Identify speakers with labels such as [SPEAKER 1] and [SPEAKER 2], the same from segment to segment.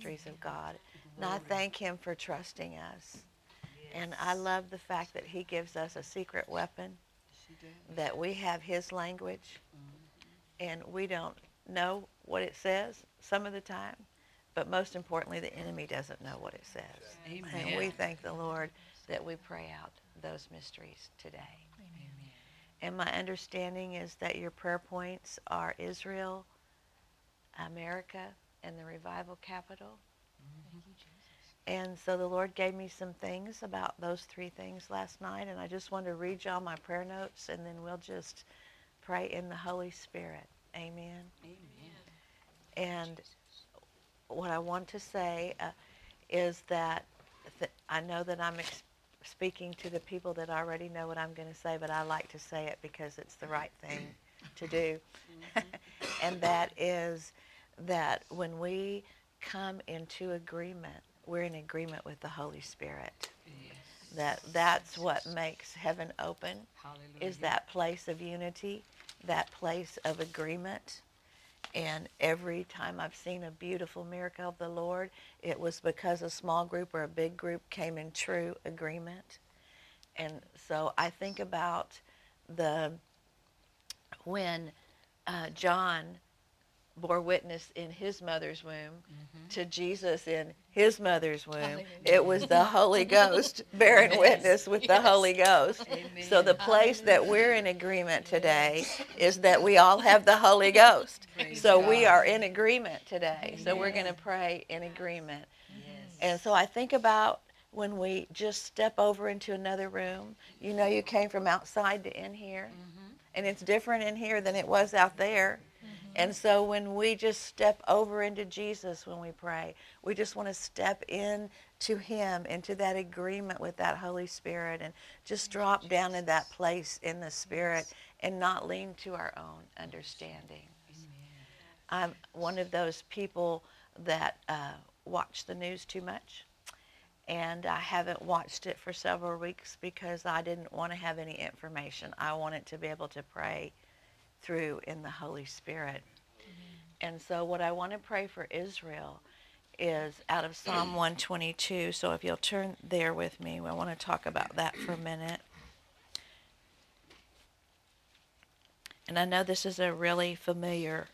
[SPEAKER 1] mysteries of God. And I thank him for trusting us. And I love the fact that he gives us a secret weapon, that we have his language, and we don't know what it says some of the time, but most importantly, the enemy doesn't know what it says.
[SPEAKER 2] Amen.
[SPEAKER 1] And we thank the Lord that we pray out those mysteries today.
[SPEAKER 2] Amen.
[SPEAKER 1] And my understanding is that your prayer points are Israel, America, and the revival capital.
[SPEAKER 2] Thank you, Jesus.
[SPEAKER 1] And so the Lord gave me some things about those three things last night, and I just want to read y'all my prayer notes, and then we'll just pray in the Holy Spirit. Amen.
[SPEAKER 2] Amen.
[SPEAKER 1] And what I want to say is that I know that I'm speaking to the people that already know what I'm going to say, but I like to say it because it's the right thing to do. And that is that when we come into agreement, we're in agreement with the Holy Spirit.
[SPEAKER 2] Yes.
[SPEAKER 1] That's what makes heaven open,
[SPEAKER 2] Hallelujah.
[SPEAKER 1] is that place of unity, that place of agreement. And every time I've seen a beautiful miracle of the Lord, it was because a small group or a big group came in true agreement. And so I think about when John bore witness in his mother's womb to Jesus in his mother's womb.
[SPEAKER 2] Hallelujah.
[SPEAKER 1] It was the Holy Ghost bearing
[SPEAKER 2] Yes.
[SPEAKER 1] witness with the
[SPEAKER 2] Yes.
[SPEAKER 1] Holy Ghost.
[SPEAKER 2] Amen.
[SPEAKER 1] So the place that we're in agreement today is that we all have the Holy Ghost.
[SPEAKER 2] Praise
[SPEAKER 1] So
[SPEAKER 2] God.
[SPEAKER 1] we are in agreement today. So we're
[SPEAKER 2] Amen.
[SPEAKER 1] going to pray in agreement.
[SPEAKER 2] Yes.
[SPEAKER 1] And so I think about when we just step over into another room. You know, you came from outside to in here, and it's different in here than it was out there. And so when we just step over into Jesus when we pray, we just want to step in to him, into that agreement with that Holy Spirit, and just drop down in that place in the Spirit and not lean to our own understanding. I'm one of those people that watch the news too much. And I haven't watched it for several weeks because I didn't want to have any information. I wanted to be able to pray through in the Holy Spirit. And so what I want to pray for Israel is out of Psalm 122. So if you'll turn there with me, I want to talk about that for a minute. And I know this is a really familiar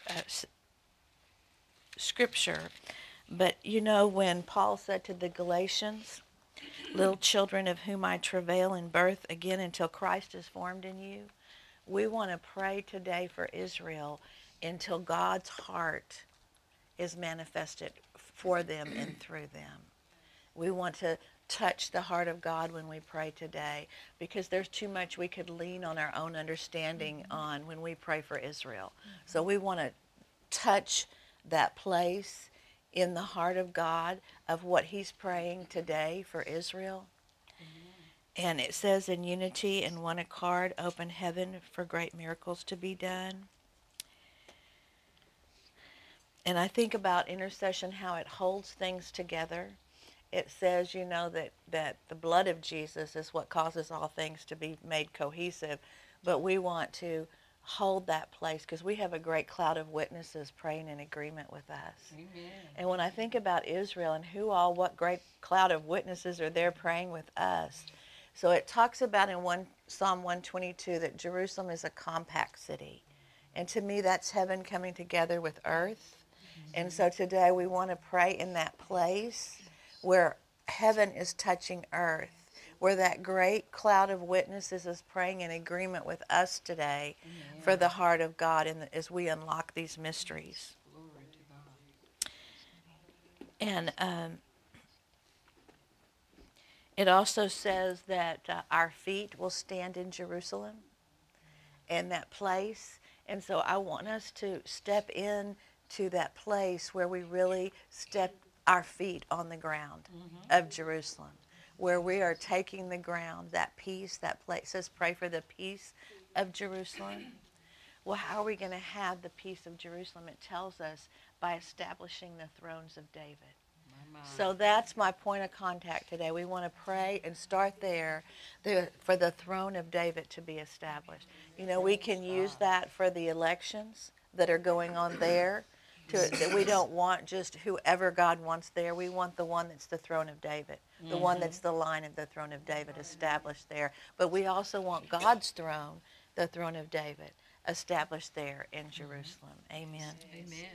[SPEAKER 1] scripture, but you know when Paul said to the Galatians, little children of whom I travail in birth again until Christ is formed in you, we want to pray today for Israel until God's heart is manifested for them and through them. We want to touch the heart of God when we pray today, because there's too much we could lean on our own understanding on when we pray for Israel. So we want to touch that place in the heart of God of what he's praying today for Israel. And it says, in unity and one accord, open heaven for great miracles to be done. And I think about intercession, how it holds things together. It says, you know, that the blood of Jesus is what causes all things to be made cohesive. But we want to hold that place because we have a great cloud of witnesses praying in agreement with us.
[SPEAKER 2] Amen.
[SPEAKER 1] And when I think about Israel and what great cloud of witnesses are there praying with us. So it talks about in Psalm 122 that Jerusalem is a compact city. And to me, that's heaven coming together with earth. And so today we want to pray in that place where heaven is touching earth, where that great cloud of witnesses is praying in agreement with us today. Amen. For the heart of God as we unlock these mysteries.
[SPEAKER 2] Glory to God.
[SPEAKER 1] And it also says that our feet will stand in Jerusalem, in that place. And so I want us to step in to that place where we really step our feet on the ground of Jerusalem, where we are taking the ground, that peace, that place. It says pray for the peace of Jerusalem. Well, how are we going to have the peace of Jerusalem? It tells us by establishing the thrones of David. So that's my point of contact today. We want to pray and start there for the throne of David to be established. You know, we can use that for the elections that are going on there, That we don't want just whoever God wants there. We want the one that's the throne of David, the one that's the line of the throne of David established there. But we also want God's throne, the throne of David, established there in Jerusalem. Amen.
[SPEAKER 2] Amen.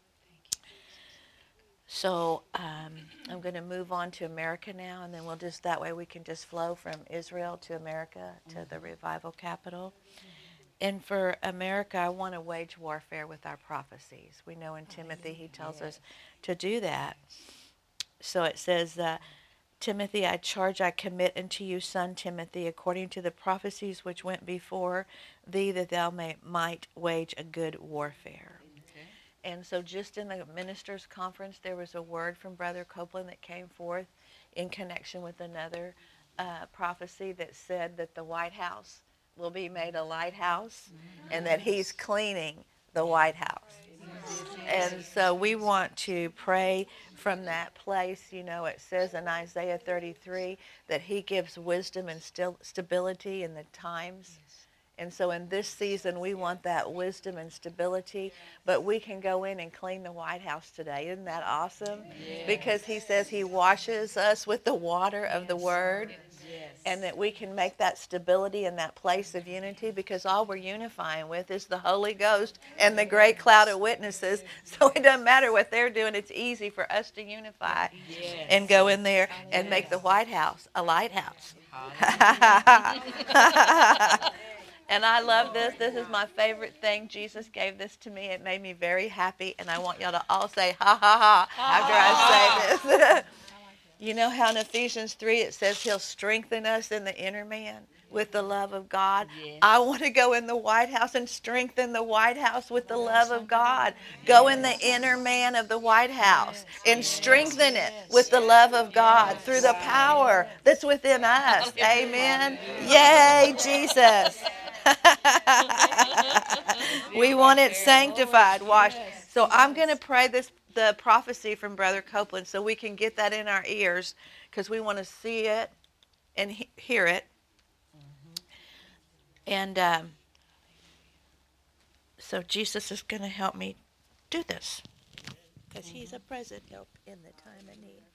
[SPEAKER 1] So I'm going to move on to America now, and then we'll just, that way we can just flow from Israel to America, to the revival capital. And for America, I want to wage warfare with our prophecies. We know in Timothy he tells us to do that. So it says, Timothy, I commit unto you, son Timothy, according to the prophecies which went before thee, that thou might wage a good warfare. And so just in the ministers' conference, there was a word from Brother Copeland that came forth in connection with another prophecy that said that the White House will be made a lighthouse, and that he's cleaning the White House. And so we want to pray from that place. You know, it says in Isaiah 33 that he gives wisdom and stability in the times. And so in this season, we want that wisdom and stability, but we can go in and clean the White House today. Isn't that awesome? Yes. Because he says he washes us with the water of the Word, and that we can make that stability in that place of unity, because all we're unifying with is the Holy Ghost and the great cloud of witnesses. So it doesn't matter what they're doing. It's easy for us to unify and go in there and make the White House a lighthouse. And I love this. This is my favorite thing. Jesus gave this to me. It made me very happy. And I want y'all to all say, ha, ha, ha, after I say this. You know how in Ephesians 3 it says he'll strengthen us in the inner man with the love of God? Yes. I want to go in the White House and strengthen the White House with the love of God. Go in the inner man of the White House and strengthen it with the love of God through the power that's within us. Amen. Yay, Jesus. We want it sanctified, washed. So I'm going to pray the prophecy from Brother Copeland so we can get that in our ears, because we want to see it and hear it. And so Jesus is going to help me do this, because he's a present help in the time of need.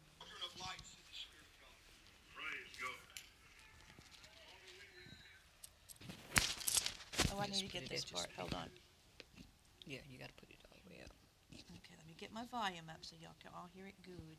[SPEAKER 1] Oh, I need to get this part. Hold on.
[SPEAKER 2] Yeah, you got to put it all the way up.
[SPEAKER 1] Okay, let me get my volume up so y'all can all hear it good.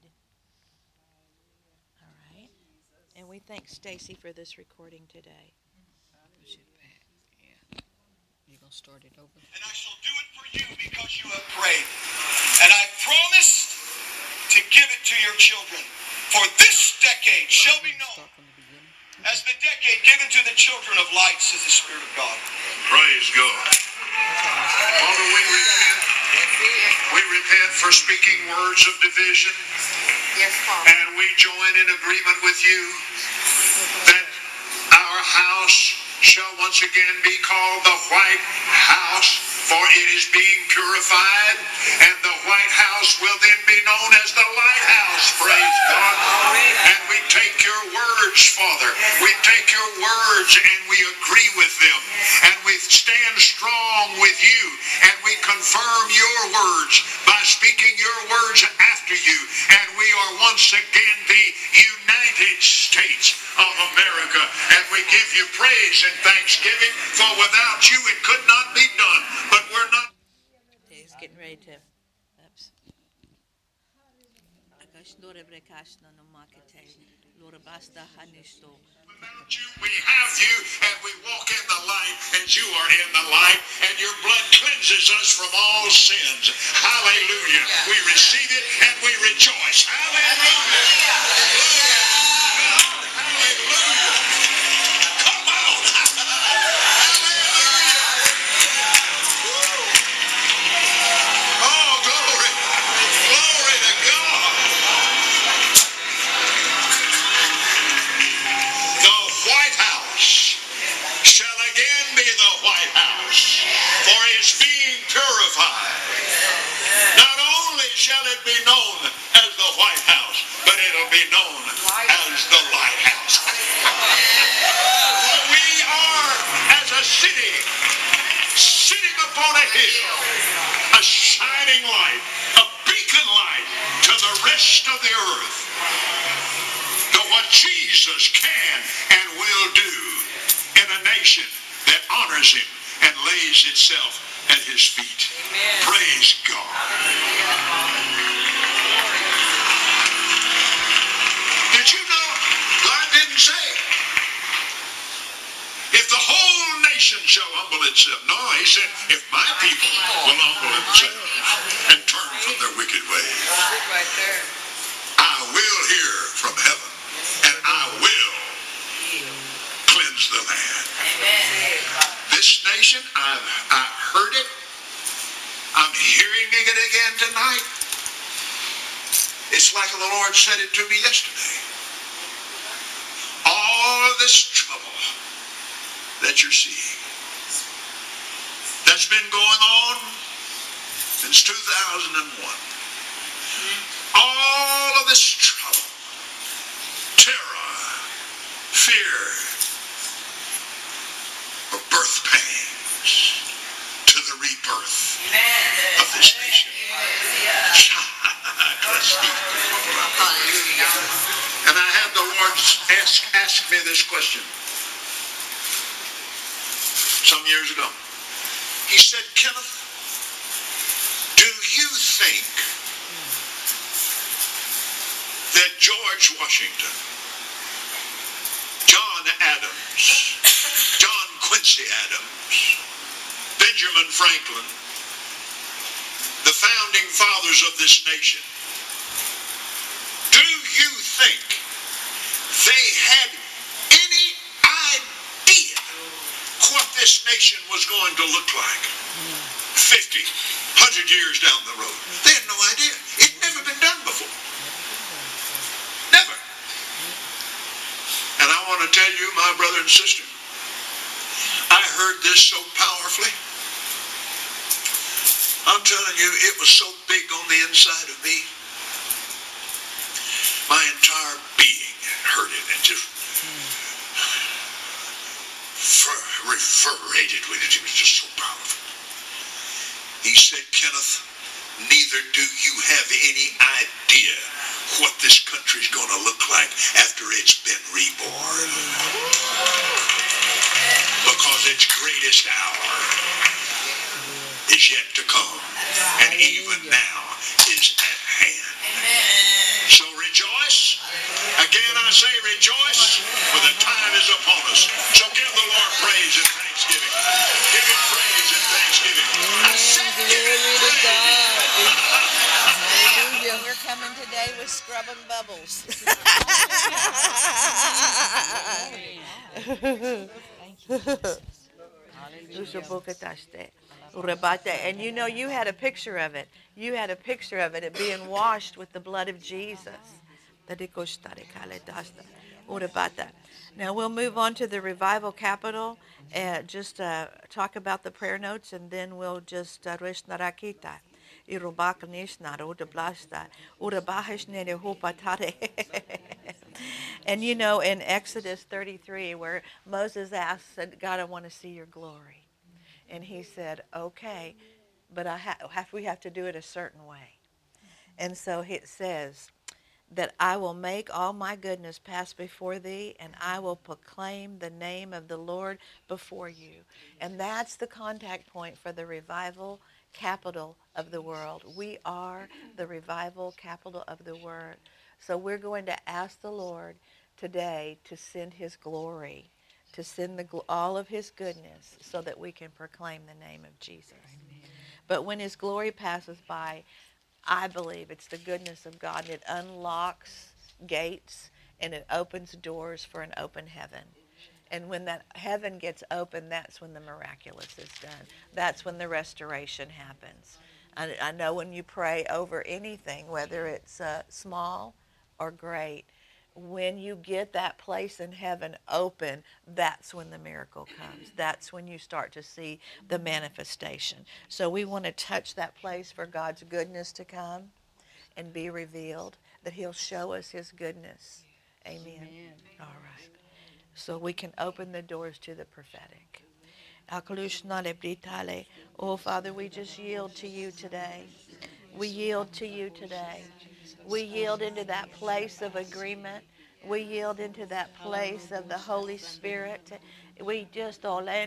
[SPEAKER 1] All right. And we thank Stacy for this recording today.
[SPEAKER 2] Push it back. Yeah. You're going to start it over.
[SPEAKER 3] And I shall do it for you because you have prayed. And I promised to give it to your children. For this decade shall be known as the decade given to the children of light, says the Spirit of God. Praise God. Father, we repent. We repent for speaking words of division. Yes, Father. And we join in agreement with you that our house shall once again be called the White House, for it is being purified, and the White House will then be known as the Lighthouse. Praise God. And we take your words, Father. We take your words and we agree with them. And we stand strong with you. And we confirm your words by speaking your words after you. And we are once again the United States of America. And we give you praise and thanksgiving, for without you it could not be done. But we're not.
[SPEAKER 1] He's getting ready to. Oops.
[SPEAKER 3] Without you, we have you, and we walk in the light as you are in the light, and your blood cleanses us from all sins. Hallelujah. We receive it and we rejoice. Hallelujah. Hallelujah. Come on. Oh, glory. Glory to God. The White House shall again be the White House, for it's being purified. Not only shall it be known as the White House, but it'll be known as the Lighthouse. For we are as a city sitting upon a hill, a shining shining light, a beacon light to the rest of the earth. To what Jesus can and will do in a nation that honors him and lays itself at his feet. Amen. Praise God. Did you know God didn't say, if the whole nation shall humble itself? No, he said, if my people will humble themselves and turn from their wicked ways, I will hear from heaven and I will cleanse the land. This nation, I've heard it. I'm hearing it again tonight. It's like the Lord said it to me yesterday. All of this trouble that you're seeing, that's been going on since 2001. All of this trouble, terror, fear, of birth pains to the rebirth of this nation. And I had the Lord ask me this question some years ago. He said, Kenneth, do you think that George Washington, John Adams, John Quincy Adams, Benjamin Franklin, the founding fathers of this nation, do you think they had any idea what this nation was going to look like 50, 100 years down the road? They had no idea. It had never been done before. Never. And I want to tell you, my brother and sister, I heard this so powerfully. I'm telling you, it was so big on the inside of me. My entire being heard it and just reverberated with it. It was just so powerful. He said, Kenneth, neither do you have any idea what this country's going to look like after it's been reborn. Because its greatest hour is yet to come, and even now is at hand. So rejoice. Again I say rejoice, for the time is upon us. So give the Lord praise and thanksgiving. Give him praise and thanksgiving. I said
[SPEAKER 1] Hallelujah. We're coming today with scrubbing bubbles. And you know, you had a picture of it. You had a picture of it being washed with the blood of Jesus. Now we'll move on to the revival capital and just talk about the prayer notes, and then we'll just and you know, in Exodus 33, where Moses asked, said, God, I want to see your glory. And he said, okay, but we have to do it a certain way. And so it says that I will make all my goodness pass before thee, and I will proclaim the name of the Lord before you. And that's the contact point for the revival capital of the world. We are the revival capital of the world. So we're going to ask the Lord today to send his glory, to send all of his goodness so that we can proclaim the name of Jesus. Amen. But when his glory passes by, I believe it's the goodness of God, and it unlocks gates and it opens doors for an open heaven. And when that heaven gets open, that's when the miraculous is done. That's when the restoration happens. I know when you pray over anything, whether it's small or great, when you get that place in heaven open, that's when the miracle comes. That's when you start to see the manifestation. So we want to touch that place for God's goodness to come and be revealed, that he'll show us his goodness. Amen. Amen. All right. So we can open the doors to the prophetic. Oh, Father, we just yield to you today. We yield to you today. We yield into that place of agreement. We yield into that place of the Holy Spirit. We just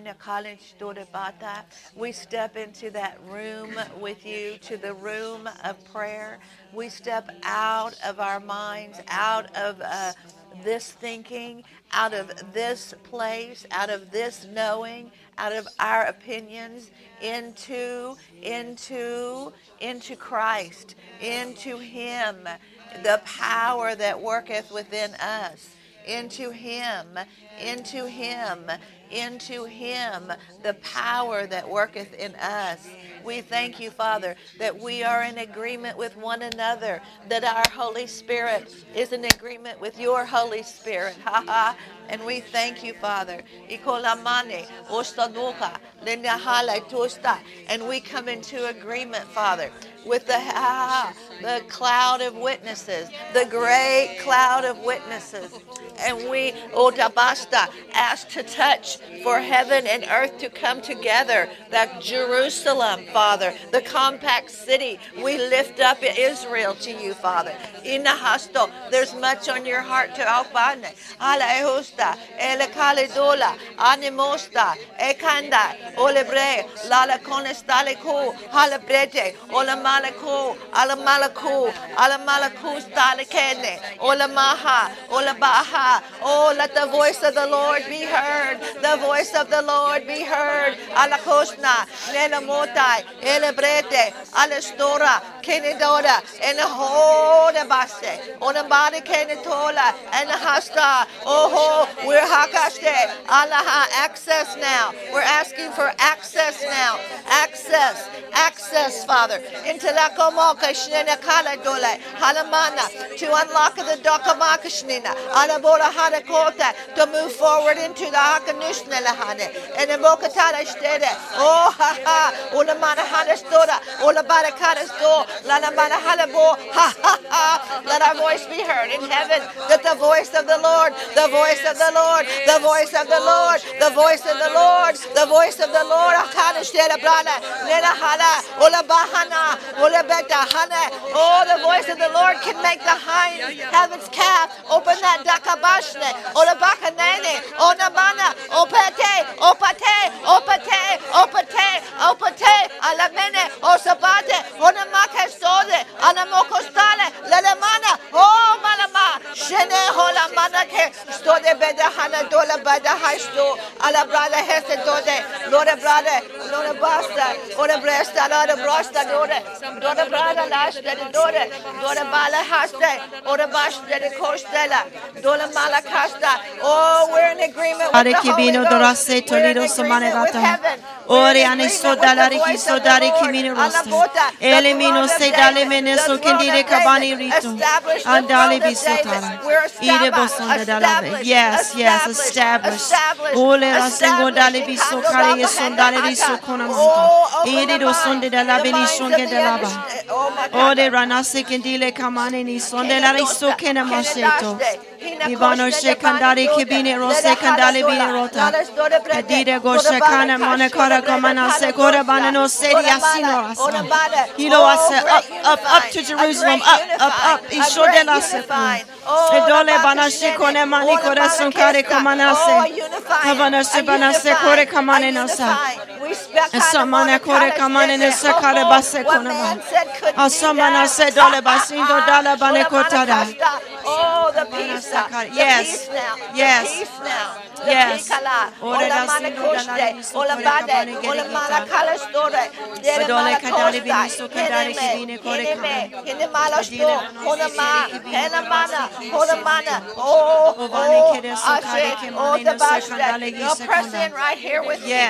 [SPEAKER 1] we step into that room with you, to the room of prayer. We step out of our minds, out of this thinking, out of this place, out of this knowing, out of our opinions, into Christ, into him, the power that worketh within us, into him, the power that worketh in us. We thank you, Father, that we are in agreement with one another, that our Holy Spirit is in agreement with your Holy Spirit. And we thank you, Father. And we come into agreement, Father, with the cloud of witnesses, the great cloud of witnesses. And we, ask to touch for heaven and earth to come together. That Jerusalem, Father, the compact city, we lift up Israel to you, Father. There's much on your heart to Albane. Alahusta, Elekalidola, Animosta, Ekanda, Olebre, Lala Conestaleku, Halabrete, Olamalaku, Alamalaku, Alamalaku Stalekene, Olamaha, Olabaha. Oh, let the voice of the Lord be heard. The voice of the Lord be heard. Alakosna, Nenamotai, Elebrete, Alestora, Kenedora, and the whole Baste, Onabadi Kenetola, and the Hasta. Oh, we're Hakaste, Alaha, access now. We're asking for access now. Access, Father, into Lakomoka, Shnena Kaladole, Halamana, to unlock the Dokamakashnina, Alabola Hadakota, to move forward into the Hakanishnelahane, and the Bokatara Stede, oh, Ulamana Hadastora, Ulabara Kadasto, Lanamana Halabo, let our voice be heard in heaven, that the voice of the Lord, the voice of the Lord, the voice of the Lord, the voice of the Lord, the voice of the Lord, oh, the voice of the Lord can make the hind heaven's calf open that dakabashne, olabakanene, onamana, opate, alamene, osabate, onamakastode, anamokostale, lelemana, oh malama, shene hola manake, stode beda hana dola beda haisto, ala brada heste dode, lore brada, lore basta, ore bresta, lore brosta dore brada lashte dore bala haste, ore bashte de kostela, dole malakasta. Oh, we're in agreement with the Holy Ghost. We're in agreement with heaven.
[SPEAKER 4] Ore anesso dalari kiso dari kimini rosta. Elimino se dale meneso kendire kabani rito. Andale bisotara. Ire bosonda dalave. Yes, established. Ole rasengo dale biso kare yesondale riso konamonto. Ire do sonde dalave ni shonge dalava. Ore ranase kendile kamane ni sonde la riso kenamaseto. Ivano shekandari kibine rose kandale bine rota. Adire go shekana manakara komana sekora banano seri asino asa. Hilo asa up to Jerusalem, up. Ishodela sefu. Edole banashi kone mani kora sunkare komanase. Havana sebanase kore kamane nasa. Asamana kore kamane nasa kare base konama. Asamana se dole basindo dala bane kotada.
[SPEAKER 1] Oh, the peace. Yes. Press in right here with me.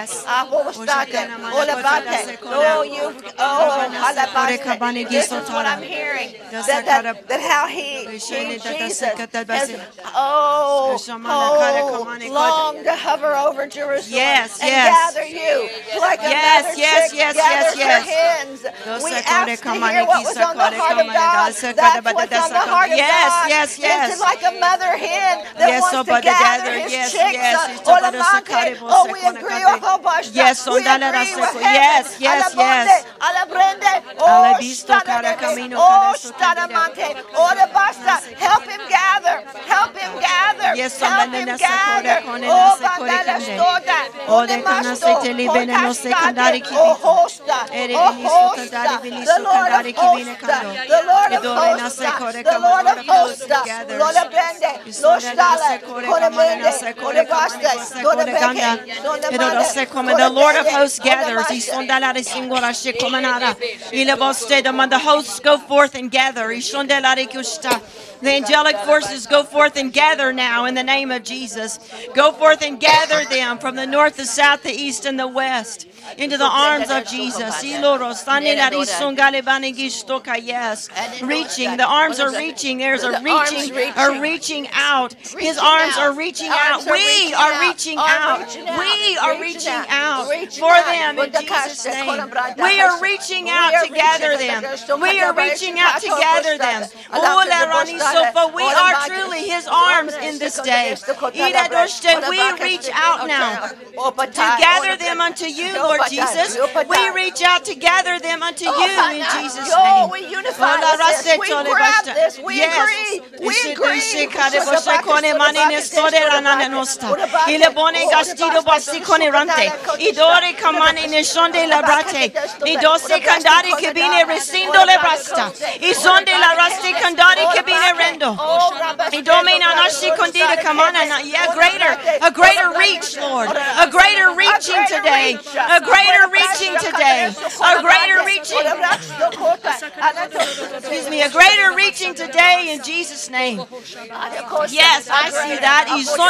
[SPEAKER 1] This is what I'm hearing. That how Jesus long to hover over Jerusalem
[SPEAKER 4] Yes,
[SPEAKER 1] and
[SPEAKER 4] yes.
[SPEAKER 1] gather you like a
[SPEAKER 4] Yes,
[SPEAKER 1] mother
[SPEAKER 4] yes,
[SPEAKER 1] chick
[SPEAKER 4] yes,
[SPEAKER 1] gathers
[SPEAKER 4] yes, yes.
[SPEAKER 1] her hens. We asked to hear what was on the heart of God. That's what's on the heart of
[SPEAKER 4] Yes,
[SPEAKER 1] God.
[SPEAKER 4] yes, yes.
[SPEAKER 1] It's like a mother hen that
[SPEAKER 4] Yes,
[SPEAKER 1] wants
[SPEAKER 4] oh,
[SPEAKER 1] to
[SPEAKER 4] but
[SPEAKER 1] gather
[SPEAKER 4] the
[SPEAKER 1] his
[SPEAKER 4] yes,
[SPEAKER 1] chicks.
[SPEAKER 4] yes.
[SPEAKER 1] Oh, we agree.
[SPEAKER 4] Yes,
[SPEAKER 1] we agree with heaven.
[SPEAKER 4] yes, yes, yes.
[SPEAKER 1] Oh, help him gather. Help him gather.
[SPEAKER 4] Yes,
[SPEAKER 1] Help him
[SPEAKER 4] Nasa
[SPEAKER 1] gather.
[SPEAKER 4] Kore,
[SPEAKER 1] Oh,
[SPEAKER 4] Nasa Kore,
[SPEAKER 1] Bandala
[SPEAKER 4] Kande.
[SPEAKER 1] Stoda.
[SPEAKER 4] Oh, de Kanase Telebene, no se Kandari
[SPEAKER 1] Oh,
[SPEAKER 4] Kibito.
[SPEAKER 1] Hosta.
[SPEAKER 4] Ere
[SPEAKER 1] Oh,
[SPEAKER 4] Viniso,
[SPEAKER 1] Hosta.
[SPEAKER 4] Tandari
[SPEAKER 1] The
[SPEAKER 4] Viniso,
[SPEAKER 1] Lord of
[SPEAKER 4] Kandari Kibine
[SPEAKER 1] Hosta.
[SPEAKER 4] Kando.
[SPEAKER 1] The Lord of
[SPEAKER 4] Edore Nasa
[SPEAKER 1] Hosta.
[SPEAKER 4] Kore,
[SPEAKER 1] The Lord of Hosta.
[SPEAKER 4] gathers.
[SPEAKER 1] Lord of Bende. Lord Stala. Kone Bende. Kone Basta. Kone Beke.
[SPEAKER 4] The Lord of hosts gathers. The hosts go forth and gather. The angelic forces go forth and gather now in the name of Jesus. Go forth and gather them from the north, the south, the east, and the west into the arms of Jesus. Yes, reaching. The arms are reaching. There's a reaching out. His arms are reaching out. We are reaching out. We are reaching out for them in Jesus' name. We are reaching out to gather them. We are reaching out to gather them. For we are truly His arms in this day. We reach out now to gather them unto you, Lord Jesus. We reach out to gather them unto you in Jesus' name.
[SPEAKER 1] We unify with this. We grab this. We agree. We agree.
[SPEAKER 4] A greater reach, Lord. A greater reaching today. A greater reaching today. A greater reaching. Excuse me, a greater reaching today in Jesus' name. Yes, I see that.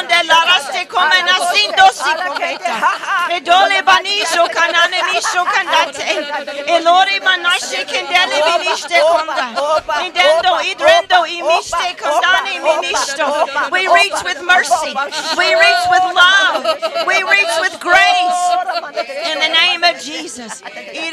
[SPEAKER 4] We reach with mercy. We reach with love. We reach with grace. In the name of Jesus.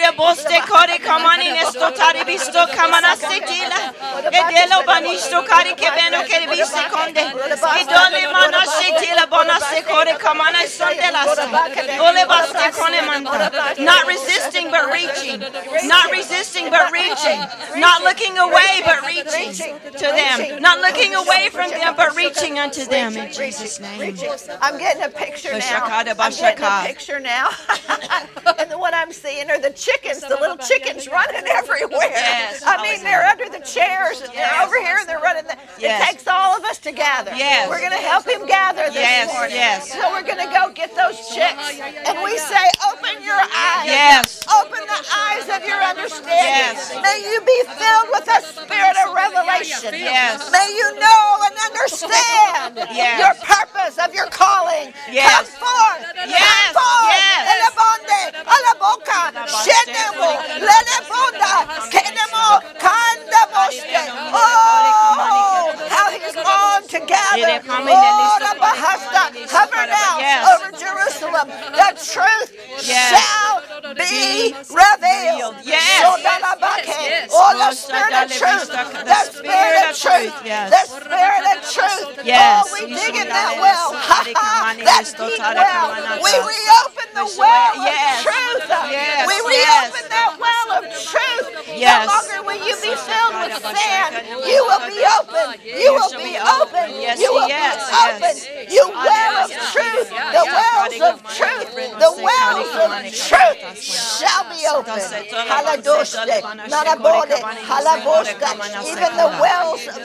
[SPEAKER 4] Not resisting but reaching. Not resisting but reaching. Not looking away but reaching to them. Not looking away from them but reaching unto them in Jesus' name.
[SPEAKER 1] I'm getting a picture now. I'm getting a picture now. And what I'm seeing are the chickens, the little chickens running everywhere.
[SPEAKER 4] Yes.
[SPEAKER 1] I mean, they're under the chairs and they're over here and they're running. It takes all of us to gather.
[SPEAKER 4] Yes.
[SPEAKER 1] We're going to help him gather this morning.
[SPEAKER 4] Yes.
[SPEAKER 1] So we're going to go get those chicks. And we say, open your eyes.
[SPEAKER 4] Yes.
[SPEAKER 1] Open the eyes of your understanding.
[SPEAKER 4] Yes.
[SPEAKER 1] May you be filled with a spirit of revelation.
[SPEAKER 4] Yes.
[SPEAKER 1] May you know and understand your purpose of your calling.
[SPEAKER 4] Yes.
[SPEAKER 1] Come forth.
[SPEAKER 4] Yes.
[SPEAKER 1] Come forth.
[SPEAKER 4] Yes.
[SPEAKER 1] Elebonde, alaboka, shenemo, lelebonda, kenemo, kandaboste. Oh, how He's on together. Oh, the bahasta, hover now over Jerusalem. The truth shall be revealed.
[SPEAKER 4] Yes.
[SPEAKER 1] Oh, the spirit of truth. The spirit of truth. The spirit of truth.
[SPEAKER 4] Yes.
[SPEAKER 1] Oh, we dig in that well. That deep well. We reopen the well of truth. We reopen that well of truth. No longer will you be filled with sand. You will be open. You will be open. You will be open. You well of truth. The wells of truth. The wells of truth shall be open. Haladoste, Narabode, Halabosta, even the wells of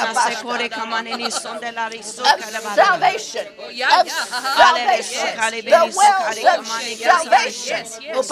[SPEAKER 1] salvation. Of salvation. The wells of salvation.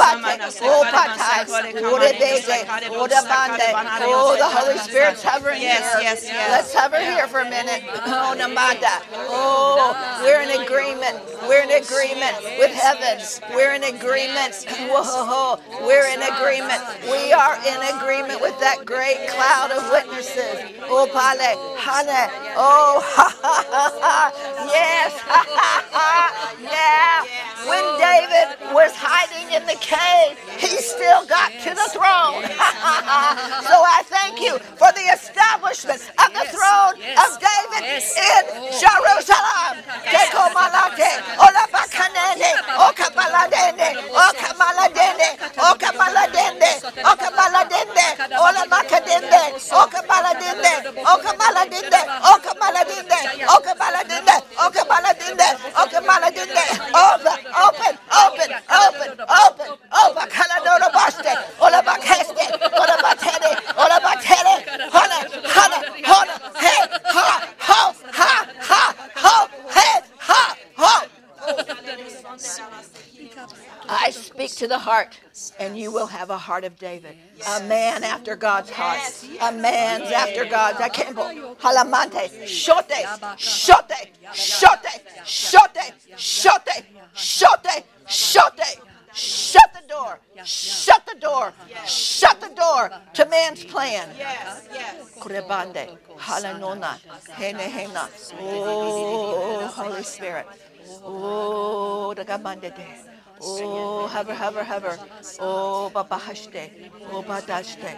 [SPEAKER 1] Oh, the Holy Spirit's hovering here. Let's hover here for a minute. Oh, Namada. Oh, we're in agreement. We're in agreement with heavens. We're in agreement. Whoa, we're in agreement. We are in agreement with that great cloud of witnesses. Oh, Pale, Hane. Oh, ha, ha, ha, ha. Yes, ha, ha, ha. Yeah. When David was hiding in the cave, he still got to the throne. So I thank you for the establishment of the throne of David in Jerusalem. Teko malate, ola bakanene, oka baladene, oka maladene, oka maladene, oka maladene, ola makadene, oka maladene, oka maladene, oka maladene, oka maladene, oka maladene, oka maladene. Open, open, open, open, open. Kaladora baste, ola bakeste, ola batene, ola batene, hana, hana, hana, hey, ha, ho, ha, ha, ho, hey, ha, ho. I speak to the heart, and you will have a heart of David. A man after God's heart. A man's after God's. I can't believe. Halamante. Shote. Shote. Shote. Shote. Shote. Shote. Shote. Shut the door. Shut the door. Shut the door to man's plan. Kurebande. Halanona. Henehena. Oh, Holy Spirit. Oh, the Gabande. Oh, hover, hover, hover. Oh, babahashte. Oh, badashte.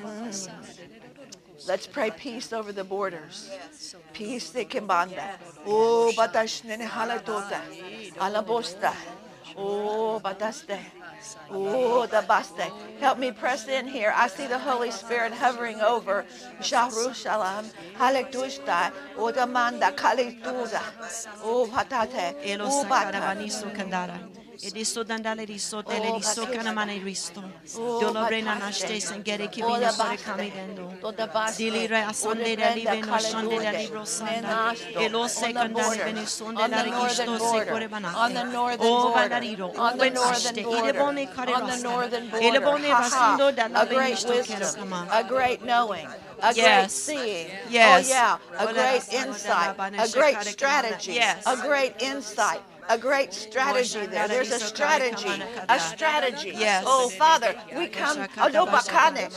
[SPEAKER 1] Let's pray peace over the borders. Peace de kimbanda. Oh, badashne halatota. Alabosta. Oh, badaste. Oh, the baste. Help me press in here. I see the Holy Spirit hovering over Jerusalem. Haletushta. Oh, the manda kalituza. Oh, patate. Oh, bata.
[SPEAKER 4] Ediso dandale riso tele riso kanamane risto. Dolobrena nashte sengere kibina sore kamidendo. Dili re asande de libe no shande de libro sanda. Elo sekandale benisonde la risto sekore banate. O bandariro. Open ashte. Idebone kare rasta. Idebone rasando da la benisto kero kama.
[SPEAKER 1] A great knowing. A great seeing.
[SPEAKER 4] Yes.
[SPEAKER 1] Oh yeah. A great insight. A great strategy.
[SPEAKER 4] Yes.
[SPEAKER 1] A great insight. A great strategy there. There's a strategy. A strategy.
[SPEAKER 4] Yes.
[SPEAKER 1] Oh, Father, we come. Unlock that.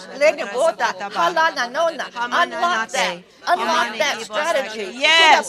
[SPEAKER 1] Unlock that strategy.
[SPEAKER 4] Yes.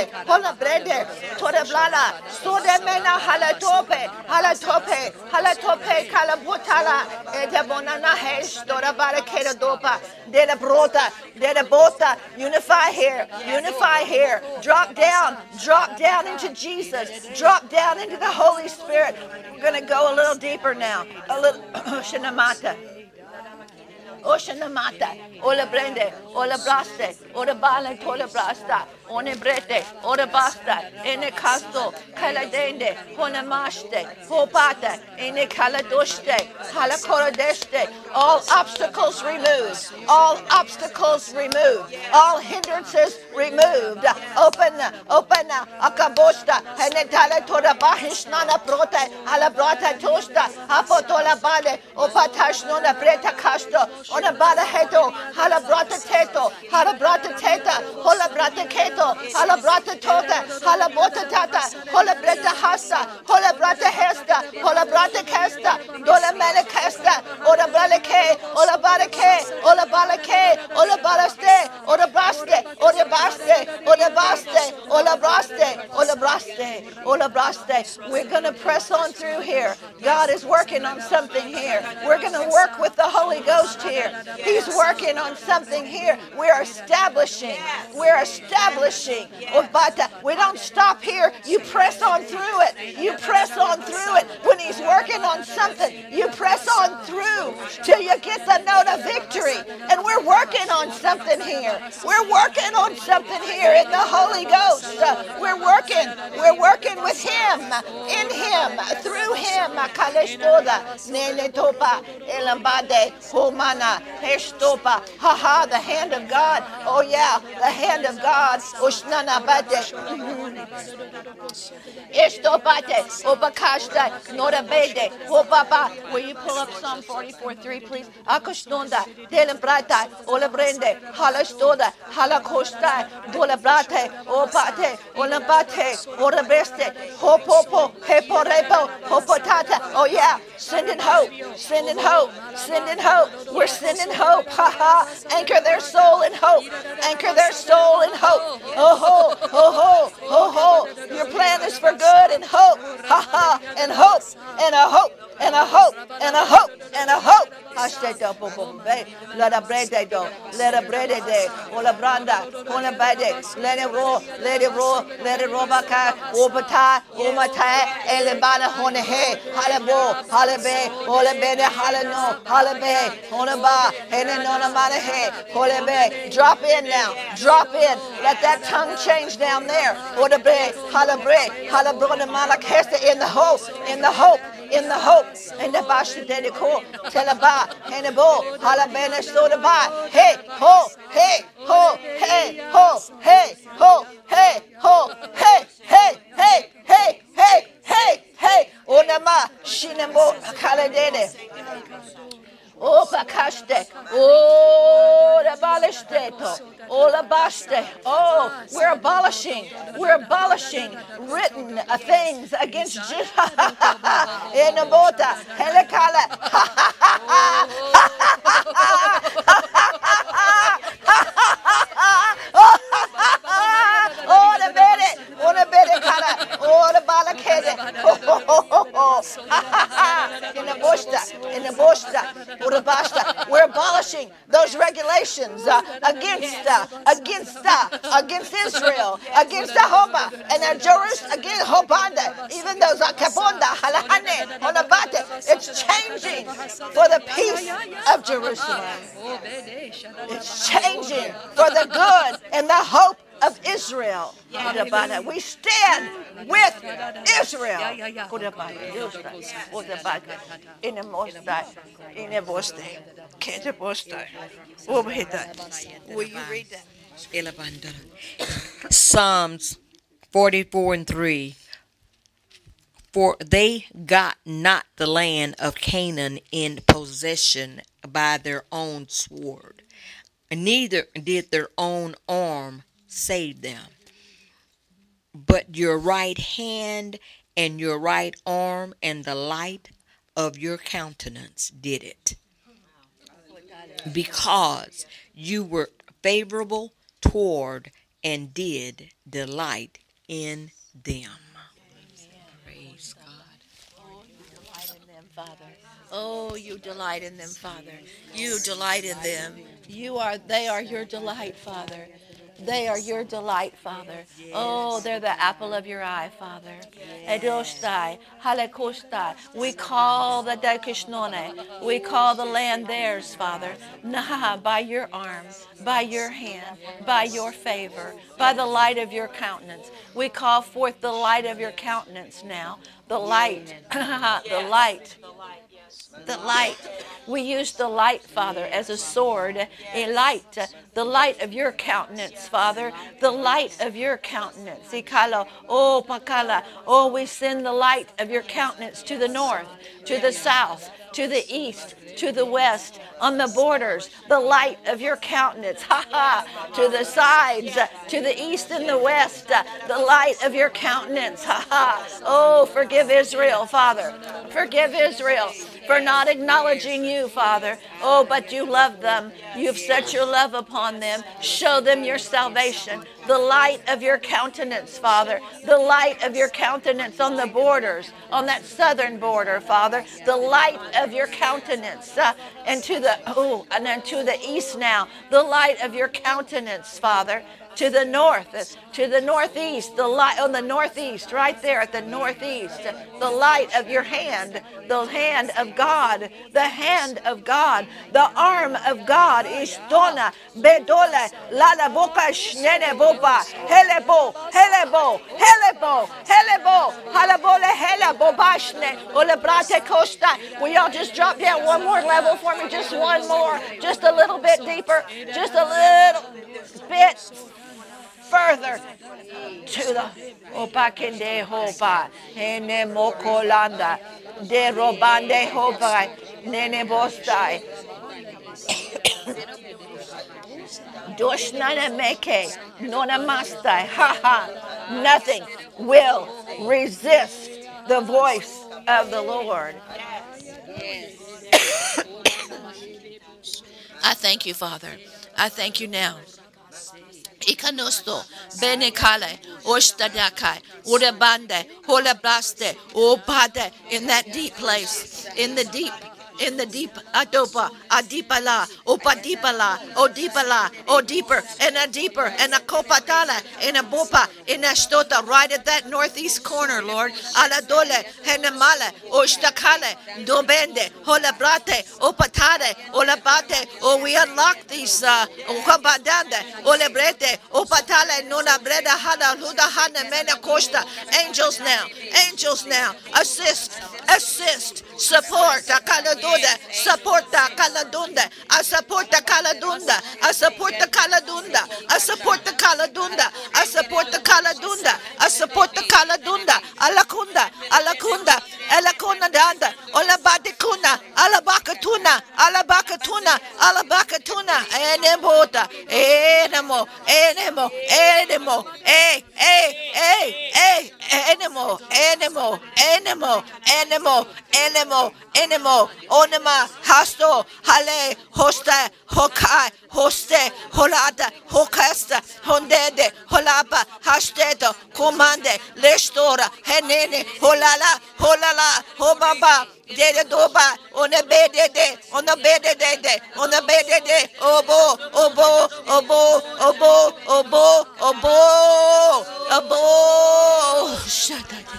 [SPEAKER 1] Unify here. Unify here. Drop down. Drop down into Jesus. Drop down into the Holy Spirit. We're going to go a little deeper now. A little Shinamata. Oshanamata, Ola Brende, Ola Blaste, Ola Bala, Tola Blasta, One Brete, Ola Basta, Ene Casto, Caladende, Honamaste, Hopata, Ene Caladoste, Halakorodeste, all obstacles removed, all obstacles removed, all hindrances removed. Open, Akabosta, Henetala Toda Bahishnana Prote, Alabrata Tosta, Apotola Bale, Opatashna Breta Casto. Ona bada heto, hala brata teto, hala brata teta, hola brata keto, hala brata tota, hala bota tata, hola brata hasta, hola brata hesta, hola brata kesta, dola mele kesta, ora brale ke, ola bala ke, ola bala ke, ola balaste, ora braste, ora baste, ora baste, ola braste, ola braste, ola braste. We're going to press on through here. God is working on something here. We're going to work with the Holy Ghost here. He's working on something here. We're establishing. We don't stop here. You press on through it. You press on through it. When he's working on something, you press on through till you get the note of victory. And we're working on something here. We're working on something here in the Holy Ghost. We're working with him, in him, through him. Estopa, haha, the hand of God. Oh yeah, the hand of God. Ushnana bate. Estopate, obakashta, norabede, obaba. Will you pull up Psalm 44:3, please? Akostonda, delembrata, olabrende, halastoda, halakosta, dolabrate, obate, olabate, Oh yeah, sending hope, sending hope, sending hope. We're sending hope. Ha ha. Anchor their soul in hope. Anchor their soul in hope. Oh ho, oh ho, oh ho. Your plan is for good and hope. Ha ha. And hope and a hope and a hope and a hope and a hope. Let a bread do, let a bread day, ola branda, ola bade, let it roll, let it roll, let it roll back, obata, omata, elebana honehe, halabo, halabe, ola bede, halano, halabe, honaba, henenona manahe, holebe. Drop in now, drop in. Let that tongue change down there. Odabe, halabre, halabrona malakesta in the hope, in the hope. In the hope, in the bash de deco, telaba, henebo, halabene sodaba, hey, ho, hey, ho, hey, ho, hey, ho, hey, ho, hey, hey, hey, hey, hey, hey, hey, onama, shinemo, kaladene. Oh, Bakaste. Oh, the abolishdeto. Oh, the baste. Oh, we're abolishing written things against Jesus. In the bota, Helikala. Oh, the bed, oh, the bed, oh, the balakede. In the bosta, we're abolishing those regulations against Israel, against Jehovah, and Jerusalem, against Hobanda, even those Kaponda, Halahane, Onabate. It's changing for the peace of Jerusalem. It's changing for the good and the hope of Israel. We stand with Israel. Will you read that?
[SPEAKER 2] Psalms 44:3. For they got not the land of Canaan in possession by their own sword, neither did their own arm save them. But your right hand and your right arm and the light of your countenance did it, because you were favorable toward and did delight in them. Praise God.
[SPEAKER 1] Oh, you delight in them, Father. Oh, you delight in them, Father. You delight in them. They are your delight, Father. They are your delight, Father. Oh, they're the apple of your eye, Father. Edostai, Halekostai. We call the Dekishnone. We call the land theirs, Father. Nah, by your arm, by your hand, by your favor, by the light of your countenance. We call forth the light of your countenance now. The light, the light. The light. We use the light, Father, as a sword, a light, the light of your countenance, Father, the light of your countenance. Ikala, oh, pakala, oh, we send the light of your countenance to the north, to the south, to the east, to the west, on the borders, the light of your countenance, to the sides, to the east and the west, the light of your countenance, Oh, forgive Israel, Father. Forgive Israel for not acknowledging you, Father. Oh, but you love them. You've set your love upon them. Show them your salvation. The light of your countenance, Father. The light of your countenance on the borders, on that southern border, Father. The light of your countenance. And then to the east now. The light of your countenance, Father. To the north, to the northeast, the light on the northeast, right there at the northeast, the light of your hand, the hand of God, the hand of God, the arm of God. Istona, bedole, la boca, shnene boba, helebo, helebo, helebo, helebo, halabole, helebo, bashne, olebrate costa. Will y'all just drop down one more level for me? Just one more, just a little bit deeper, just a little bit further to the opakende hopa ene mokolanda de robande hopa nene bostai doshnana meke nona mastai ha ha. Nothing will resist the voice of the Lord. I thank you, Father. I thank you now. Ikanosto, Benekale, Ostadakai, Udabande, Holablaste, Opade, in that deep place, in the deep, Adopa, Adipala, Opadipala, Odipala, O deeper, and a Kopatala, and a Bopa, in a Stota, right at that northeast corner, Lord. Aladole, Henamale, Ostakale, Dobende, Holabrate, Opatade, Olabate, oh, we unlock these, Okabadande, Olebrete, Opatale, Nuna Breda, Hana, Huda, Hana, Mena Costa, angels now, assist, support, Akaladunda, support the Kaladunda, I support the Kaladunda, I support the Kaladunda, I support the Kaladunda, I support the Kaladunda, I support the Kaladunda, Alakunda, Alakuna Danda, Olabadikuna, Alabakatuna, Enemota, Enemo, Enemo, Onema, Hasto, Hale, Hosta, Hokai, Hoste, Holata, Hokasta, Hondede, Holapa, Hasteto, Comande, Lestora, Henene, Holala, Hobaba, Dede Doba, on a bed, Obo, Shut up.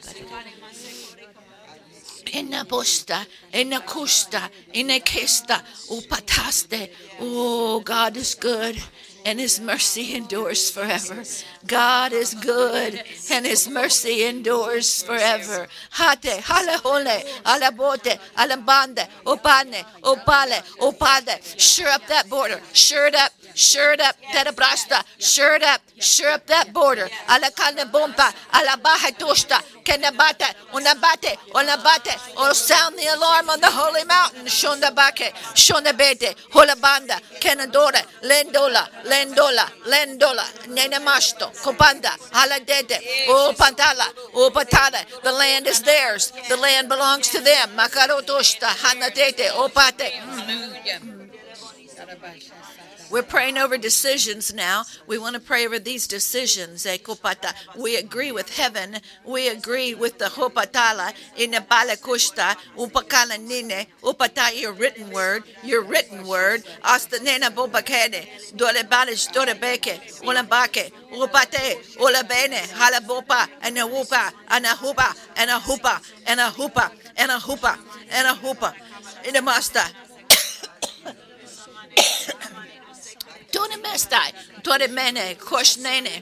[SPEAKER 1] In a bosta, in a custa, in a kesta, upataste. Oh, God is good, and His mercy endures forever. God is good, and His mercy endures forever. Hate, halahole, alabote, alambande, opane, opade. Sure up that border. Sure it up. Terabrasta. Sure it up that border. Alakane bomba, alabaha tosta, kenabate, onabate. Oh, sound the alarm on the holy mountain. Shondabake, Shonabete, Holabanda, Kenadora, Lendola, Nenamasto, Kopanda, Haladede, O Pantala, O Patala. The land is theirs. The land belongs to them. Makarotosta, Hanadete, Opate. We're praying over decisions now. We want to pray over these decisions. We agree with heaven. We agree with the Hopatala in the Balakushta, Upakala Nine, Upata, your written word. Astanena Bobakene, Dole Balish, Dole Beke, Ulabake, Upate, Ulabene, Halabopa, and a Woopa, and a Hoopa, and a Hoopa, and a Hoopa, and a Hoopa, and a Hoopa, in the master. Tone mestai, tore mene, koshnene.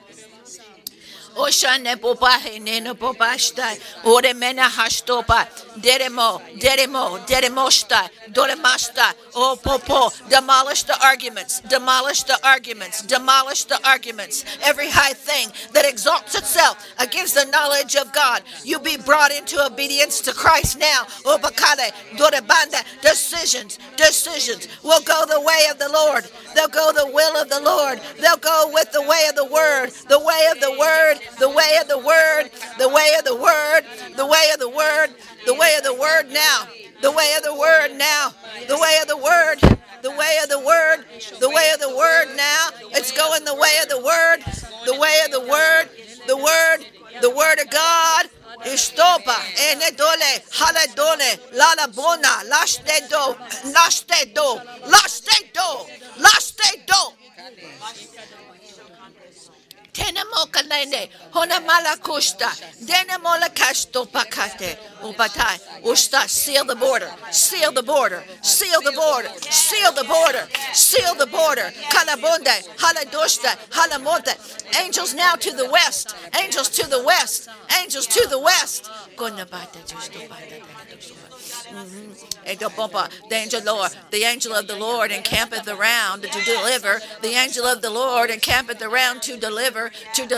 [SPEAKER 1] Oshane bobahe nene bobashtai, ore mena hashtopa, deremoshtai, doremashtai, oh popo, demolish the arguments, every high thing that exalts itself against the knowledge of God, you be brought into obedience to Christ now. Obakale, dorebanda, decisions will go the way of the Lord. They'll go the will of the Lord. They'll go with the way of the word, the way of the word, the way of the word, the way of the word, the way of the word, the way of the word now, the way of the word now, the way of the word, the way of the word, the way of the word now. It's going the way of the word, the way of the word, the word of God. Istopa, enedole, haladole, lalabona, lastedo. Tenemokalene, honamala kusta, denemola kasto pakate, ubatai, usta, seal the border, kalabonde, haladosta, halamonte, angels now to the west, the angel of the Lord encampeth around to deliver. The angel of the Lord encampeth around to deliver.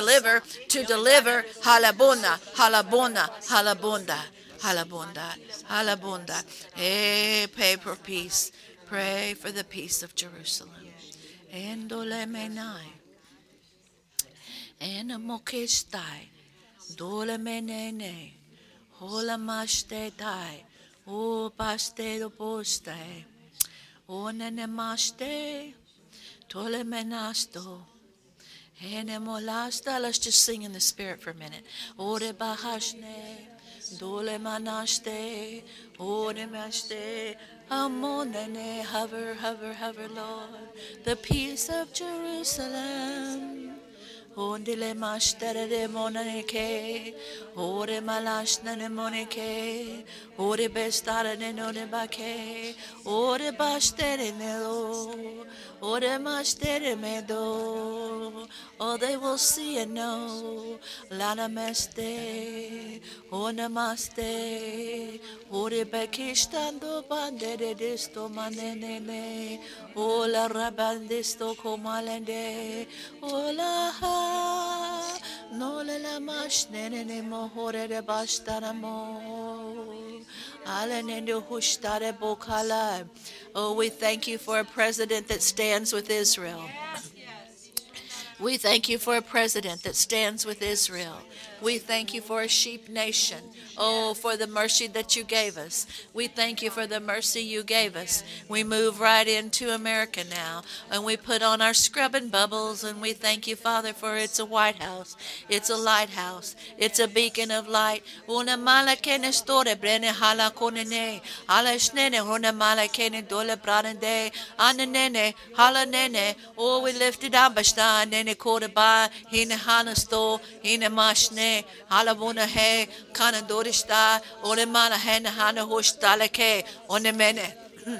[SPEAKER 1] Halabunda. Hey, pray for peace. Pray for the peace of Jerusalem. Endole menai. Enamokestai. Dole menene. Hola maste dai. O paste do poste. O nene maste. Tole menasto. Hene molasta. Let's just sing in the spirit for a minute. Ore bahashne. Dole manaste. Ore maste. Amonene. Hover, hover, hover, Lord. The peace of Jerusalem. Ondile mastere de monake, ore malashna ne monake, ore bestare ne none bake, ore bastere medo, ore mastere medo. Oh, they will see and know. Lana meste, ona maste, ore bekistando bandere disto manene, ola rabandisto komalende, ola ha, no la mash nene mohore de bastaramo. Alenendo hushtare bokala. Oh, we thank you for a president that stands with Israel. We thank you for a president that stands with Israel. We thank you for a sheep nation. Oh, for the mercy that you gave us. We thank you for the mercy you gave us. We move right into America now, and we put on our scrubbing bubbles, and we thank you, Father, for it's a White House. It's a lighthouse. It's a beacon of light. Una mala kene store brene hala konene. Hala shnene una mala kene dole branende. Ananene hala nene. Oh, we lift it up, bashta nene kodaba. Hine hana sto. Hine mashne. Hala bona he. Kana dorishta. Ole mala hene hana hostaleke. One mene.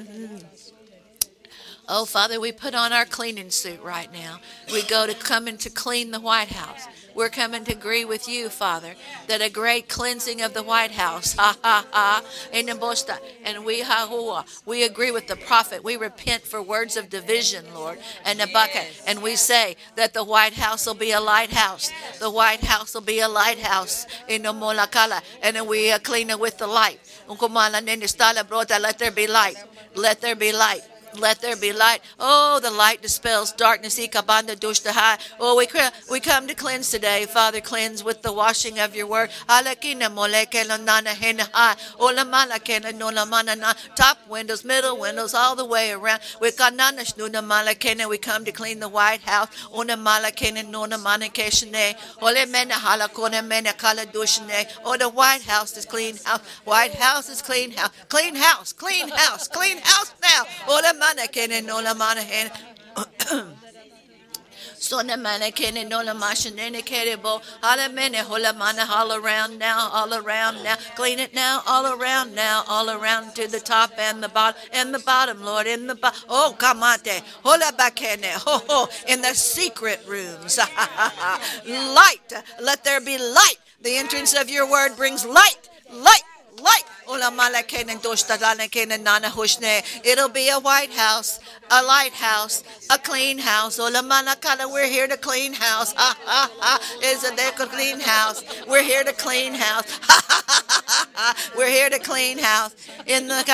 [SPEAKER 1] Oh, Father, we put on our cleaning suit right now. We go to come in to clean the White House. We're coming to agree with you, Father, that a great cleansing of the White House. Ha, ha, ha. And we agree with the prophet. We repent for words of division, Lord, and and we say that the White House will be a lighthouse. The White House will be a lighthouse. And then we clean it with the light. Let there be light. Let there be light. Let there be light. Oh, the light dispels darkness. Oh, we come to cleanse today. Father, cleanse with the washing of your word. Top windows, middle windows, all the way around. We come to clean the White House. Oh, the White House is clean house. White House is clean house. Clean house. Clean house. Clean house now. Sona manakene no la mashanene kerebo. Halamene holamana all around now, all around now. Clean it now, all around now, all around to the top and the bottom, Lord, in the bottom. Oh, kamate, hola bakene, ho ho, in the secret rooms. Light, let there be light. The entrance of your word brings light, light. Light. It'll be a White House, a lighthouse, a clean house. We're here to clean house. Is a clean house. We're here to clean house. We're here to clean house. In the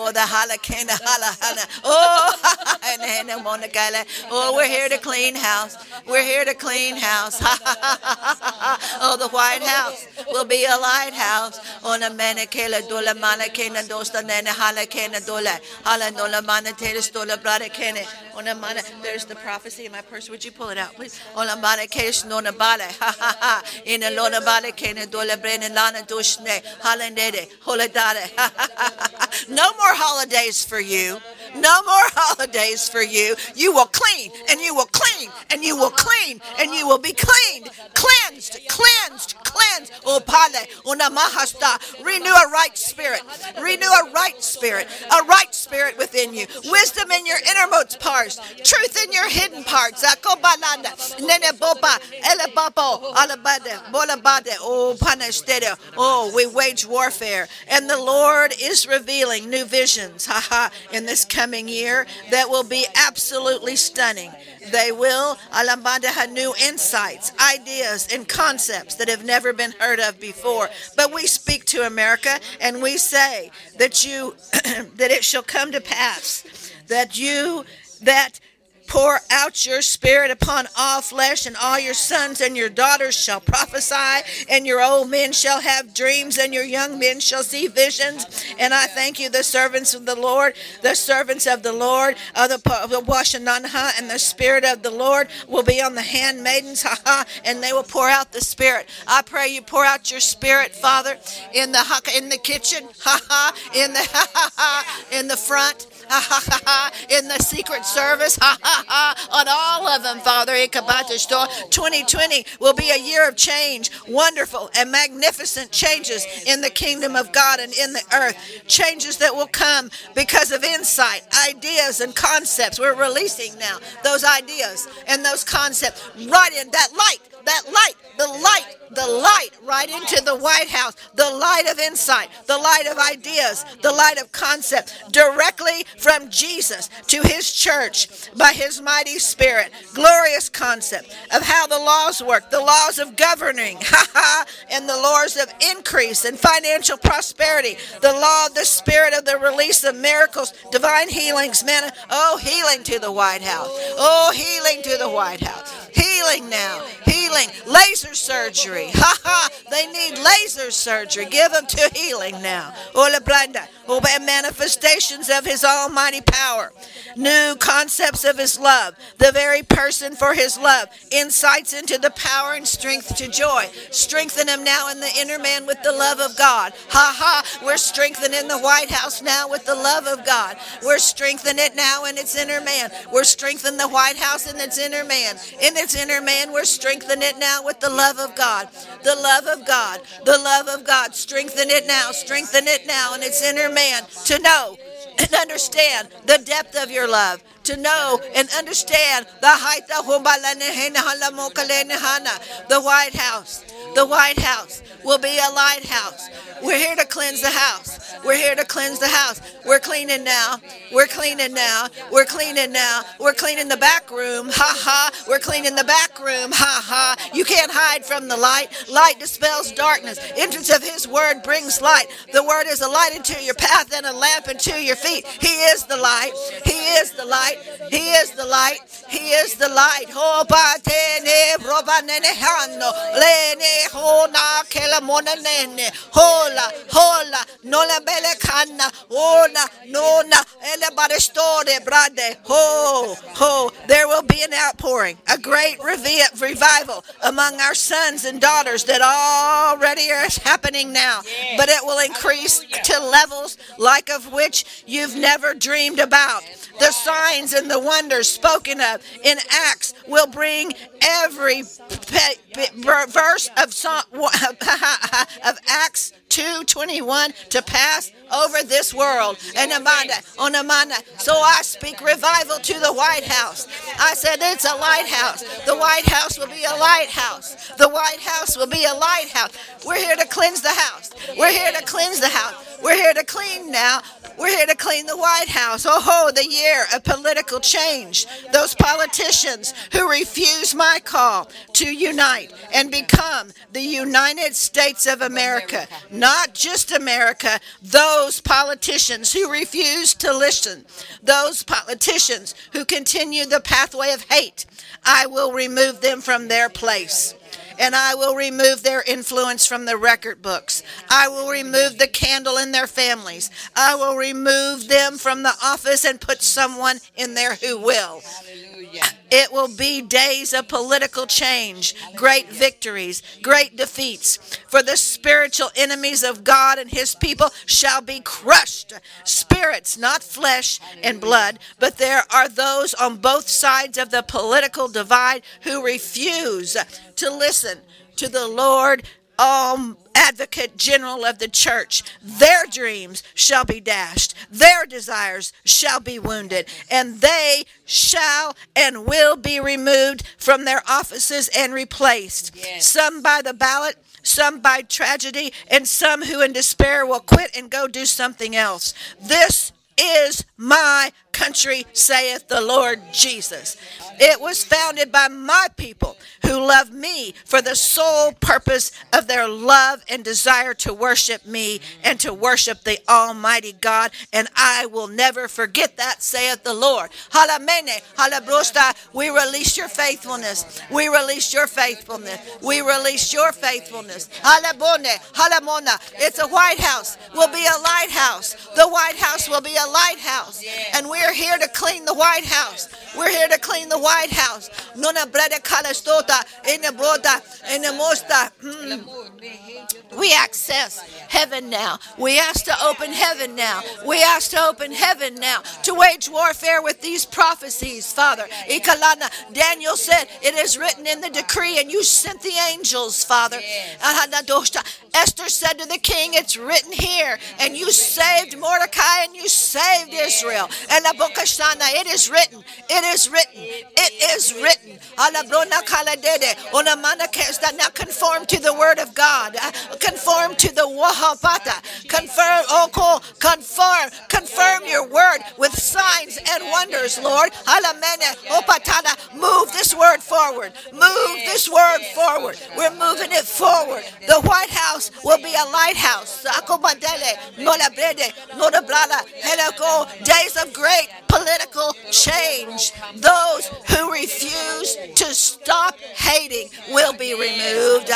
[SPEAKER 1] oh, we're here to clean house. We're here to clean house. Oh, the White House will be a lighthouse. On a manakela dola manakena dosta nene halakena dola halanola manateris dola bradakene. On a mana, there's the prophecy in my purse. Would you pull it out, please? On a manakesh nona bale. Ha ha ha. In a lona bale kena dola brene lana dushne halandede holadade. No more holidays for you. No more holidays for you. You will clean and you will clean and you will clean and you will be cleaned. Cleansed, cleansed, cleansed. Oh, pale, una mahasta. Renew a right spirit. Renew a right spirit. A right spirit within you. Wisdom in your innermost parts. Truth in your hidden parts. Akobalanda. Nene boba. Elebapo. Alabade. Bolabade. Oh, panestede. Oh, we wage warfare. And the Lord is revealing new visions. Haha. In this coming year that will be absolutely stunning. They will, Alambanda, have new insights, ideas, and concepts that have never been heard of before. But we speak to America and we say that that it shall come to pass that pour out your spirit upon all flesh, and all your sons and your daughters shall prophesy, and your old men shall have dreams, and your young men shall see visions. And I thank you, the servants of the Lord, the servants of the Lord, of the Washananha, and the spirit of the Lord will be on the handmaidens, and they will pour out the spirit. I pray you pour out your spirit, Father, in the kitchen, in the front, in the secret service, on all of them, Father. 2020 will be a year of change, wonderful and magnificent changes in the kingdom of God and in the earth. Changes that will come because of insight, ideas, and concepts. We're releasing now those ideas and those concepts right in that light, the light right into the White House, the light of insight, the light of ideas, the light of concept, directly from Jesus to his church by his mighty spirit. Glorious concept of how the laws work, the laws of governing, and the laws of increase and financial prosperity, the law of the spirit of the release of miracles, divine healings, man. Oh, healing to the White House. Oh, healing to the White House. Healing now. Healing. Laser surgery. They need laser surgery. Give them to healing now. Manifestations of his almighty power. New concepts of his love. The very person for his love. Insights into the power and strength to joy. Strengthen him now in the inner man with the love of God. We're strengthening the White House now with the love of God. We're strengthening it now in its inner man. We're strengthening the White House in its inner man. In its inner man, we're strengthening it now with the love of God. The love of God. The love of God. Strengthen it now. Strengthen it now in its inner man to know and understand the depth of your love. To know and understand the height of the White House. The White House will be a lighthouse. We're here to cleanse the house. We're here to cleanse the house. We're cleaning now. We're cleaning now. We're cleaning now. We're cleaning the back room. We're cleaning the back room. You can't hide from the light. Light dispels darkness. Entrance of his word brings light. The word is a light into your path and a lamp into your feet. He is the light. He is the light. He is the light. He is the light. Hola, nola bele canna, ona, nona, elebadestore, brade, ho. There will be an outpouring, a great revival among our sons and daughters that already is happening now. But it will increase to levels like of which you've never dreamed about. The signs and the wonders spoken of in Acts will bring every verse of Acts 2:21 to pass over this world. And Amanda. So I speak revival to the White House. I said it's a lighthouse. The White House will be a lighthouse. The White House will be a lighthouse. We're here to cleanse the house. We're here to cleanse the house. We're here to clean now. We're here to clean the White House. The year of political change. Those politicians who refuse my call to unite and become the United States of America. Not just America. Those politicians who refuse to listen. Those politicians who continue the pathway of hate. I will remove them from their place. And I will remove their influence from the record books. I will remove the candle in their families. I will remove them from the office and put someone in there who will. It will be days of political change, great victories, great defeats. For the spiritual enemies of God and his people shall be crushed. Spirits, not flesh and blood, but there are those on both sides of the political divide who refuse to listen to the Lord Advocate General of the church. Their dreams shall be dashed. Their desires shall be wounded. And they shall and will be removed from their offices and replaced. Yes. Some by the ballot, some by tragedy, and some who in despair will quit and go do something else. This is my country, saith the Lord Jesus. It was founded by my people who love me for the sole purpose of their love and desire to worship me and to worship the Almighty God. And I will never forget that, saith the Lord. Halamene, halabrosta. We release your faithfulness. We release your faithfulness. We release your faithfulness. Halabone, halamona. It's a White House. Will be a lighthouse. The White House will be a lighthouse. And we're here to clean the White House. We're here to clean the White House. Nona brede kalastota in the broda in the mosta. We access heaven now. We ask to open heaven now. We ask to open heaven now to wage warfare with these prophecies, Father. Ikalana, Daniel said, it is written in the decree, and you sent the angels, Father. Esther said to the king, it's written here, and you saved Mordecai and you saved Israel. And Abokashana, it is written, it is written, it is written. Now conform to the word of God. Conform to the Wahapata. Confirm your word with signs and wonders, Lord. Move this word forward. Move this word forward. We're moving it forward. The White House will be a lighthouse. Days of great political change. Those who refuse to stop hating will be removed.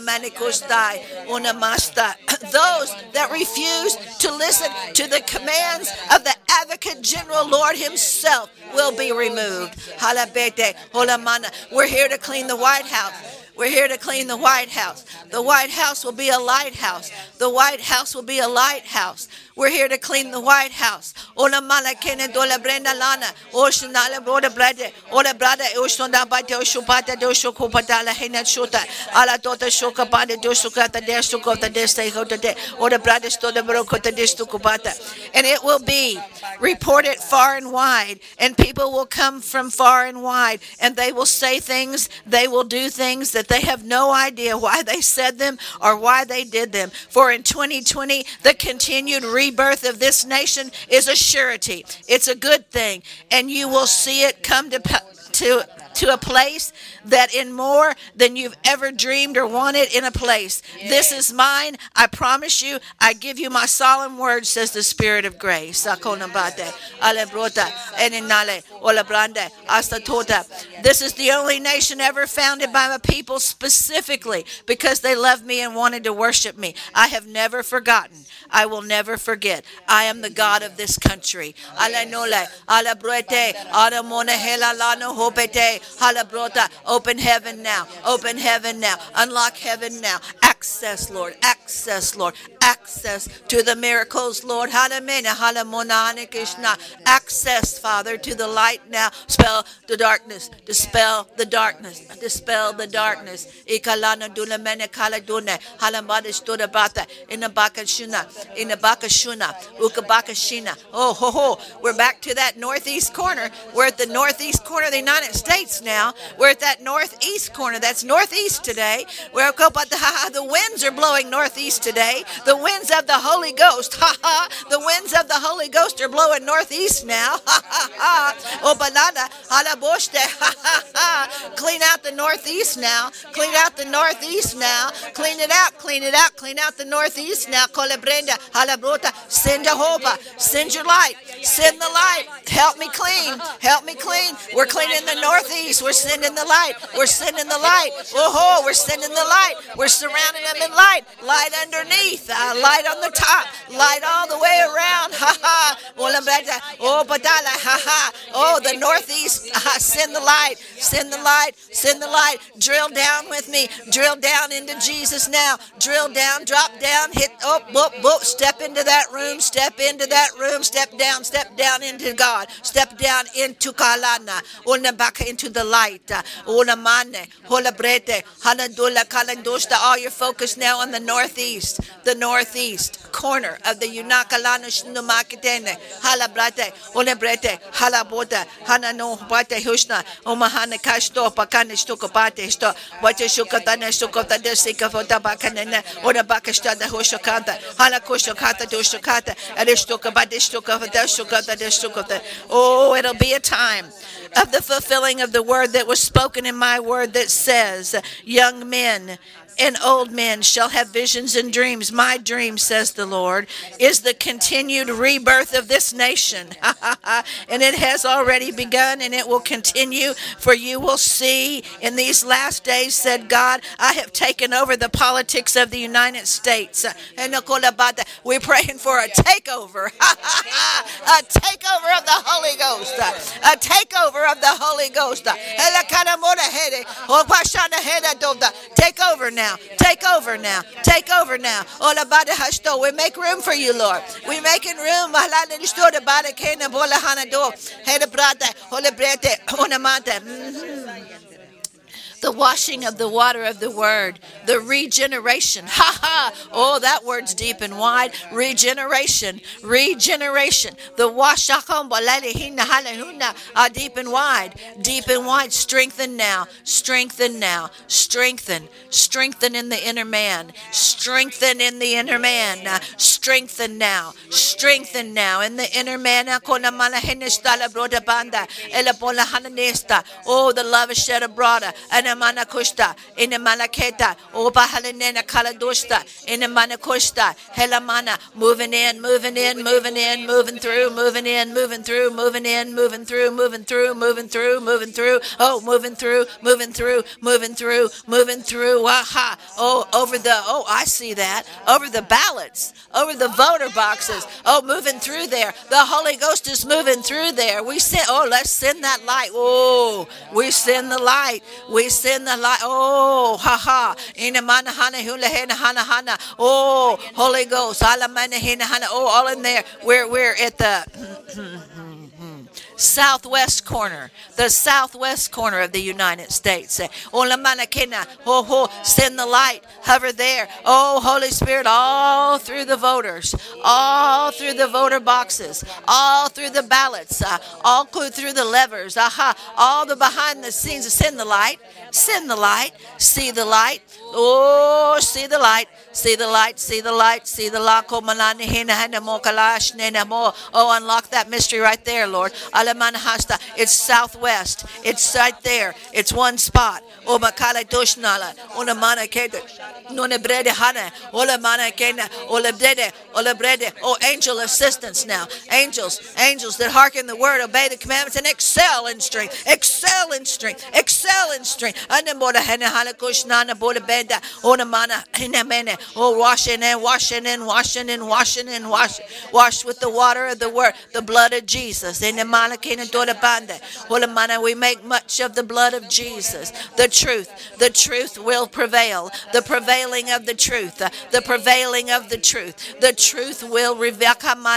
[SPEAKER 1] Those that refuse to listen to the commands of the Advocate General Lord himself will be removed. We're here to clean the White House. We're here to clean the White House. The White House will be a lighthouse. The White House will be a lighthouse. We're here to clean the White House. Ola mala kene dola brenda lana. Oshnala broda brade. Ola brada oshonda bate oshupata doshokopatala hena shota. Ala tota shokapade doshukata deshukota deste hotade. Ola brada stoda brokota deshukopata. And it will be reported far and wide. And people will come from far and wide. And they will say things. They will do things that they have no idea why they said them or why they did them. For in 2020, the continued rebirth of this nation is a surety. It's a good thing. And you will see it come to a place that in more than you've ever dreamed or wanted in a place. This is mine. I promise you. I give you my solemn word, says the Spirit of grace. This is the only nation ever founded by my people specifically because they loved me and wanted to worship me. I have never forgotten. I will never forget. I am the God of this country. Open heaven now. Open heaven now. Unlock heaven now. Access, Lord. Access, Lord. Access to the miracles, Lord. Access, Father, to the light now. Dispel the darkness. Dispel the darkness. Dispel the darkness. In the Bakashuna. Ukabakashina. Oh, ho, ho. We're back to that northeast corner. We're at the northeast corner of the United States now. We're at that northeast corner. That's northeast today. The winds are blowing northeast today. The winds of the Holy Ghost. The winds of the Holy Ghost are blowing northeast now. Oh, banana. Clean out the northeast now. Clean out the northeast now. Clean it out. Clean it out. Clean out the northeast now. Send Jehovah. Send your light. Send the light. Help me clean. Help me clean. We're cleaning the northeast. We're sending the light. We're sending the light. Oh, we're sending the light. We're surrounding them in light. Light underneath. Light on the top. Light all the way around. Oh, badala. Oh, the northeast. Send the light. Send the light. Send the light. Drill down with me. Drill down into Jesus now. Drill down. Drop down. Hit. Oh, boop, boop. Step into that room. Step into that room. Step down into God. Step down into Kalana. Into the light. All your focus now on the northeast corner of the Yunakalana Shnumakitene, Halabrate, Olebrete, Halabota, Hanano, Bate Hushna, Omahana Kashto, Pakanistokopate, Watashukatana Sukota de Sikafotabakanena, or the Bakashta, the Hoshokata, Halakoshokata, Doshokata, Adistokabadishtoka, Dashokata, Deshokota. Oh, it'll be a time of the fulfilling of the word that was spoken in my word that says, young men and old men shall have visions and dreams. My dream, says the Lord, is the continued rebirth of this nation. And it has already begun and it will continue, for you will see in these last days, said God, I have taken over the politics of the United States. We're praying for a takeover. A takeover of the Holy Ghost. A takeover of the Holy Ghost. Take over now. Take over now. Take over now. We make room for you, Lord. We're making room. The washing of the water of the word, the regeneration. Ha ha! Oh, that word's deep and wide. Regeneration, regeneration. The wash deep and wide, deep and wide. Strengthen now, strengthen now, strengthen, strengthen in the inner man, strengthen in the inner man, strengthen now in the inner man. Oh, the love is shed abroad. Mana Kushta, in the Manaketa, Obahalena Kaladusta, in the Manakushta, Helamana, moving in, moving in, moving in, moving through, moving in, moving through, moving in, moving through, moving through, moving through, moving through, oh, moving through, moving through, moving through, moving through, aha, oh, over the, oh, I see that, over the ballots, over the voter boxes, oh, moving through there, the Holy Ghost is moving through there. We send, oh, let's send that light, oh, we send the light, we send the light. Oh, ha ha. Oh, Holy Ghost. Oh, all in there. We're at the southwest corner, the southwest corner of the United States. Oh, send the light, hover there. Oh, Holy Spirit, all through the voters, all through the voter boxes, all through the ballots, all through the levers, all the behind the scenes. Send the light, send the light, see the light. Oh, see the light. See the light, see the light, see the light. Oh, unlock that mystery right there, Lord. It's southwest. It's right there. It's one spot. Oh, makala doshnala. Ona mana keda. None brede hana. Ola mana kena. Ola brede. Ola brede. Oh, angel assistance now. Angels that hearken the word, obey the commandments, and excel in strength. Excel in strength. Excel in strength. Anemboda hana hala kushnana boda benda. Ona mana hinamene. Oh, washing in, washing in, washing in, washing in, wash with the water of the word, the blood of Jesus. We make much of the blood of Jesus. The truth will prevail. The prevailing of the truth. The prevailing of the truth. The truth will reveal.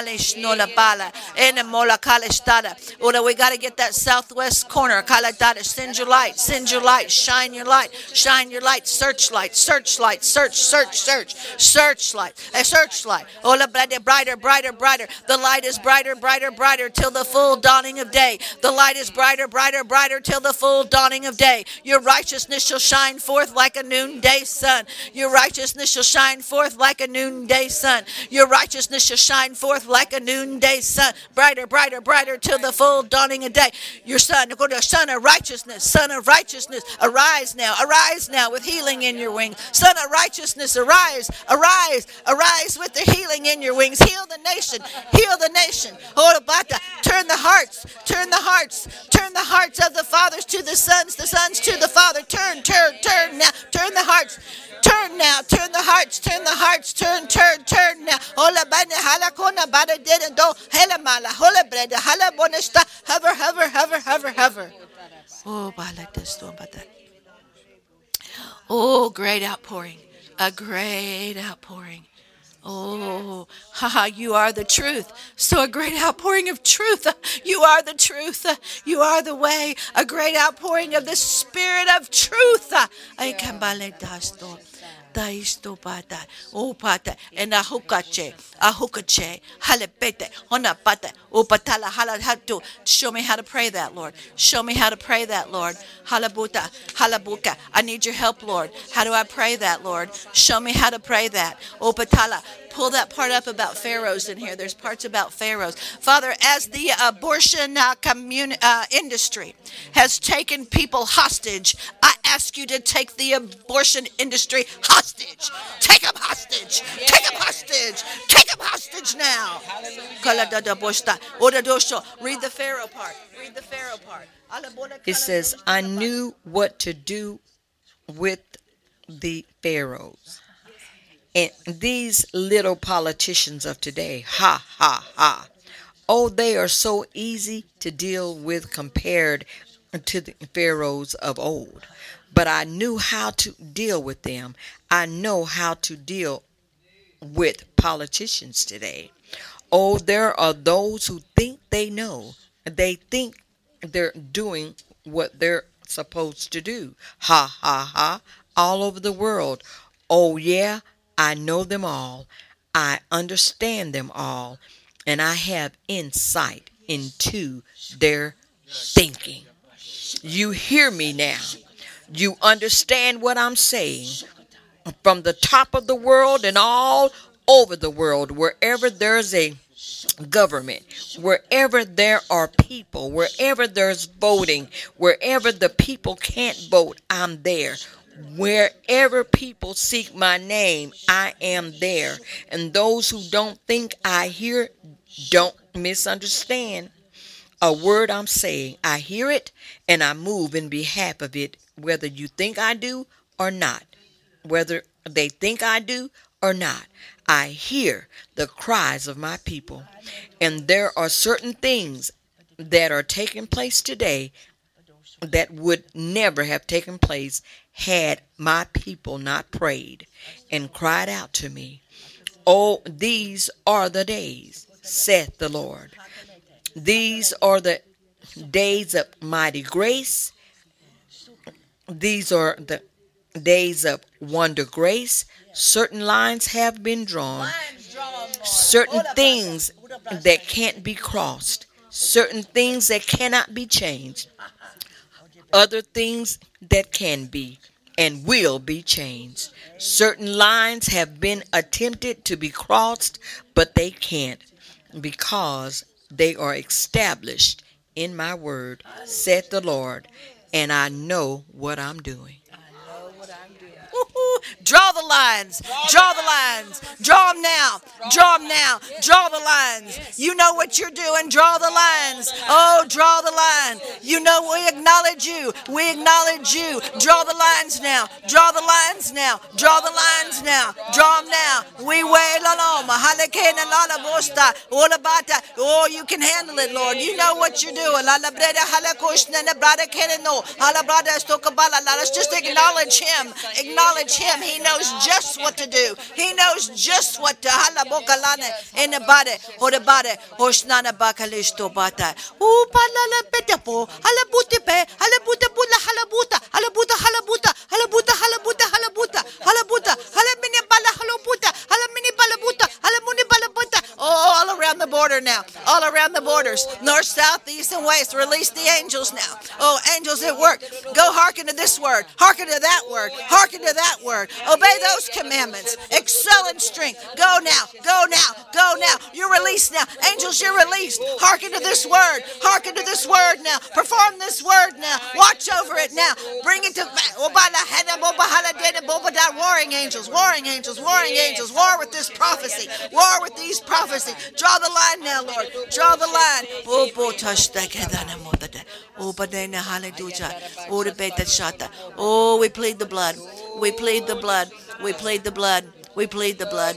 [SPEAKER 1] We got to get that southwest corner. Send your light, send your light, shine your light, shine your light, searchlight, searchlight, search, searchlight, a searchlight. Oh, brighter, brighter, brighter. The light is brighter, brighter, brighter till the full dawning of day. The light is brighter, brighter, brighter till the full dawning of day. Your righteousness shall shine forth like a noonday sun. Your righteousness shall shine forth like a noonday sun. Your righteousness shall shine forth like a noonday sun. Brighter, brighter, brighter till the full dawning of day. Your son, go to son of righteousness, arise now with healing in your wings. Son of righteousness, arise, arise, arise with the healing in your wings. Heal the nation, heal the nation. Turn the hearts, turn the hearts, turn the hearts of the fathers to the sons to the father. Turn now, turn the hearts. Turn now, turn the hearts, turn the hearts, turn now. Hover. Oh, great outpouring, a great outpouring. Oh, you are the truth. So a great outpouring of truth. You are the truth. You are the way. A great outpouring of the Spirit of truth. Taisto pata, o pata, and ahukache, halepete, hona pata, o patala halahatu. Show me how to pray that, Lord. Show me how to pray that, Lord. Halabuta, halabuka. I need your help, Lord. How do I pray that, Lord? Show me how to pray that. O patala. Pull that part up about pharaohs in here. There's parts about pharaohs. Father, as the abortion industry has taken people hostage, I ask you to take the abortion industry hostage. Take them hostage. Take them hostage. Take them hostage now. Read the Pharaoh part. Read the Pharaoh part.
[SPEAKER 2] It says, I knew what to do with the pharaohs. And these little politicians of today, ha, ha, ha. Oh, they are so easy to deal with compared to the pharaohs of old. But I knew how to deal with them. I know how to deal with politicians today. Oh, there are those who think they know. They think they're doing what they're supposed to do. Ha, ha, ha. All over the world. Oh, yeah. I know them all. I understand them all. And I have insight into their thinking. You hear me now. You understand what I'm saying. From the top of the world and all over the world, wherever there's a government, wherever there are people, wherever there's voting, wherever the people can't vote, I'm there. Wherever people seek my name, I am there. And those who don't think I hear, don't misunderstand a word I'm saying. I hear it and I move in behalf of it, whether you think I do or not. Whether they think I do or not. I hear the cries of my people. And there are certain things that are taking place today that would never have taken place had my people not prayed and cried out to me. Oh, these are the days, saith the Lord. These are the days of mighty grace. These are the days of wonder grace. Certain lines have been drawn. Certain things that can't be crossed. Certain things that cannot be changed. Other things that can be and will be changed. Certain lines have been attempted to be crossed, but they can't because they are established in my word, said the Lord, and I know what I'm doing.
[SPEAKER 1] Draw the lines. Draw the lines. Draw them now. Draw them now. Draw the lines. You know what you're doing. Draw the lines. Oh, draw the line. You know we acknowledge you. We acknowledge you. Draw the lines now. Draw the lines now. Draw the lines now. Draw them now. We wail along. Oh, you can handle it, Lord. You know what you're doing. Let's just acknowledge him. Acknowledge him. He knows just what to do. He knows just what to in the body or the body or snana bakalisto bata. Oh, palala petapo, halabutipe, halabutapula halabuta, halabuta, halabuta, halabuta, halabuta, halabuta, halabuta, halamini bala halabuta, halamini balabuta, halamuni balabuta. Oh, all around the border now. All around the borders. North, south, east, and west. Release the angels now. Oh, angels at work. Go hearken to this word. Hearken to that word. Hearken to that word. Obey those commandments. Excel in strength. Go now. Go now. Go now. You're released now. Angels, you're released. Hearken to this word. Hearken to this word now. Perform this word now. Watch over it now. Bring it to warring angels. Warring angels. Warring angels. War with this prophecy. War with these prophecies. Draw the line now, Lord. Draw the line. Oh, we plead the blood. We plead the blood. We plead the blood. We plead the blood.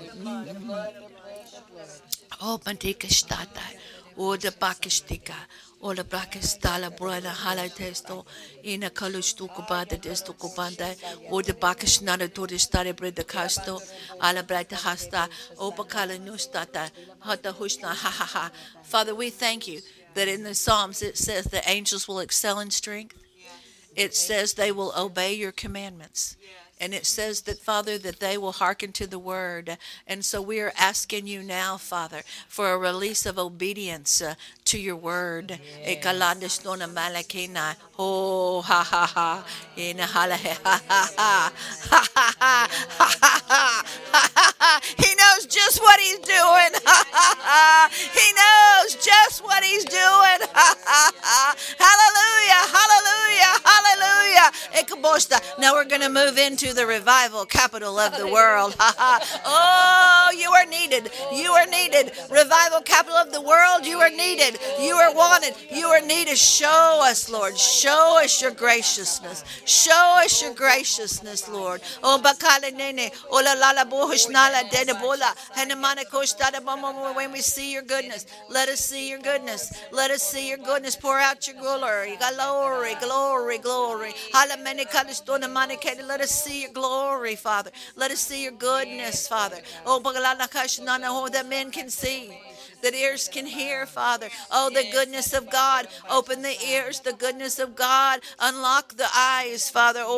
[SPEAKER 1] Oh, Pantika Stata. Oh, the Pakistika. Oh, the Pakistala brother Halatesto in a Kalustukuba, the Destukubanda. Oh, the Pakishnana to the study bread the Casto. Alabrata Hasta. Oh, Pakala Nustata. Hata Hushna. Ha ha ha. Father, we thank you that in the Psalms it says the angels will excel in strength. It says they will obey your commandments. And it says that, Father, that they will hearken to the word. And so we are asking you now, Father, for a release of obedience to your word. Ekalandistona malakina. Oh, ha ha ha. Ina hala he, ha ha ha. Ha ha ha. Ha ha ha. Ha ha ha. He knows just what he's doing. Ha ha ha. He knows just what he's doing. Ha ha ha. Hallelujah. Hallelujah. Hallelujah. Ekabosta. Now we're going to move into the revival capital of the world. Oh, you are needed. You are needed. Revival capital of the world, you are needed. You are wanted. You are needed. Show us, Lord. Show us your graciousness. Show us your graciousness, Lord. Oh, bakala nene. Ola lala bohushnala denebola. Hanamana kostada mama. When we see your goodness, let us see your goodness. Let us see your goodness. Pour out your glory. Glory, glory, glory. Let us see your glory, Father. Let us see your goodness, Father. Oh, that men can see, that ears can hear, Father. Oh, the goodness of God. Open the ears, the goodness of God. Unlock the eyes, Father. Oh,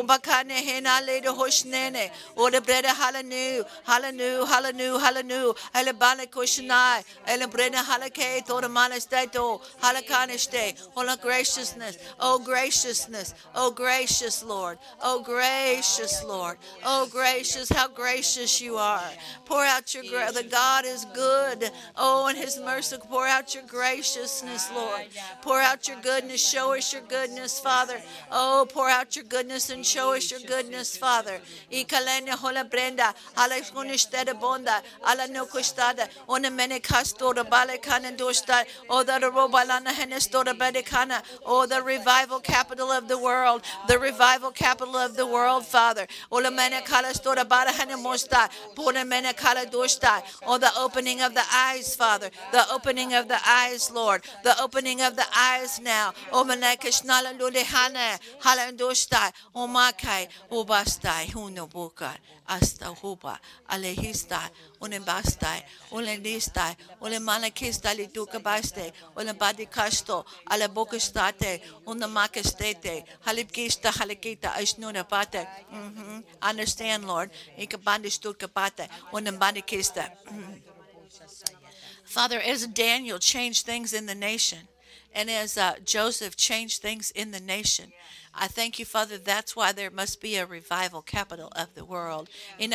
[SPEAKER 1] oh, the bread halanu, halanu, halanu, halanu, halabana kushanai, elabrena halake, toramana stato, halakaniste, hola graciousness, oh graciousness, oh gracious Lord, oh gracious Lord, oh gracious, how gracious you are. Pour out your grace. The God is good. Oh, and his mercy. Pour out your graciousness, Lord. Pour out your goodness. Show us your goodness, Father. Oh, pour out your goodness and show us your goodness, Father. Ikalene hola brenda, ala kunishteda bonda, ala no kustada, ona mene kastora balekana dosta, oh the robalana henestora bedekana, oh the revival capital of the world, the revival capital of the world, Father. Ola mene kalastora barahane mosta, pona mene kala dosta, oh the opening of the eyes, Father, the opening of the eyes, Lord, the opening of the eyes now. Oh manekashnala lulehane, halandosta, oh makai, oh bastai, huno boka, asta huba, alehista, unembastai, ulendistai, ulemanakista lituka baste, ulembadi kasto, ala bokastate, unamakastete, halipkista halakita asnuna pate. Understand, Lord. Ikabandishtuka pate, unembadi kista. Father, as Daniel changed things in the nation, and as Joseph changed things in the nation, I thank you, Father. That's why there must be a revival capital of the world. To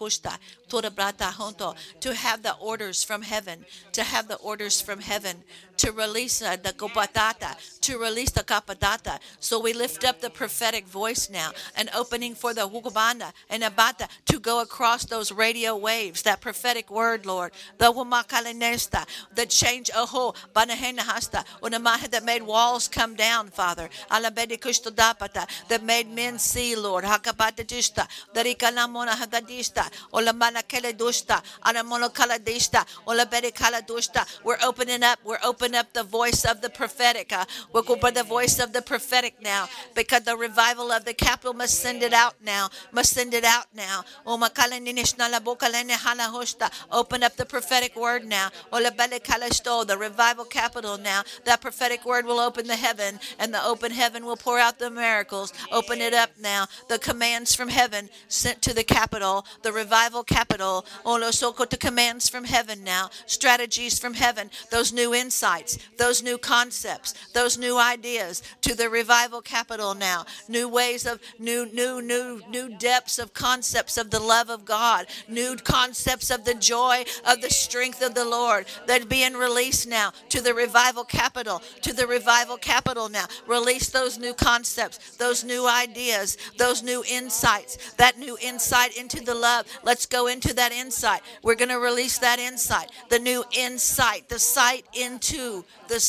[SPEAKER 1] have the orders from heaven, to have the orders from heaven, to release the kopatata, to release the kapadata. So we lift up the prophetic voice now, an opening for the hukubanda and abata to go across those radio waves, that prophetic word, Lord. The wumakalenesta, the change, oho, banahenahasta, unamaha that made walls come down, Father. That made men see, Lord. Hakapatatista, Darikanamona Hadadista, Olamana Keledusta, Anamono Kaladista, Olabedi Kaladusta. We're opening up the voice of the prophetic. We'll go by the voice of the prophetic now, because the revival of the capital must send it out now. Must send it out now. Open up the prophetic word now. Olabedi Kalasto, the revival capital now. That prophetic word will open the heaven, and the open heaven will pour out the miracles. Open it up now. The commands from heaven sent to the capital, the revival capital. The commands from heaven now. Strategies from heaven. Those new insights, those new concepts, those new ideas to the revival capital now. New ways of new depths of concepts of the love of God. New concepts of the joy of the strength of the Lord. They're being released now to the revival capital. To the revival capital now. Release those new concepts, those new ideas, those new insights, that new insight into the love. Let's go into that insight. We're going to release that insight, the new insight, the sight into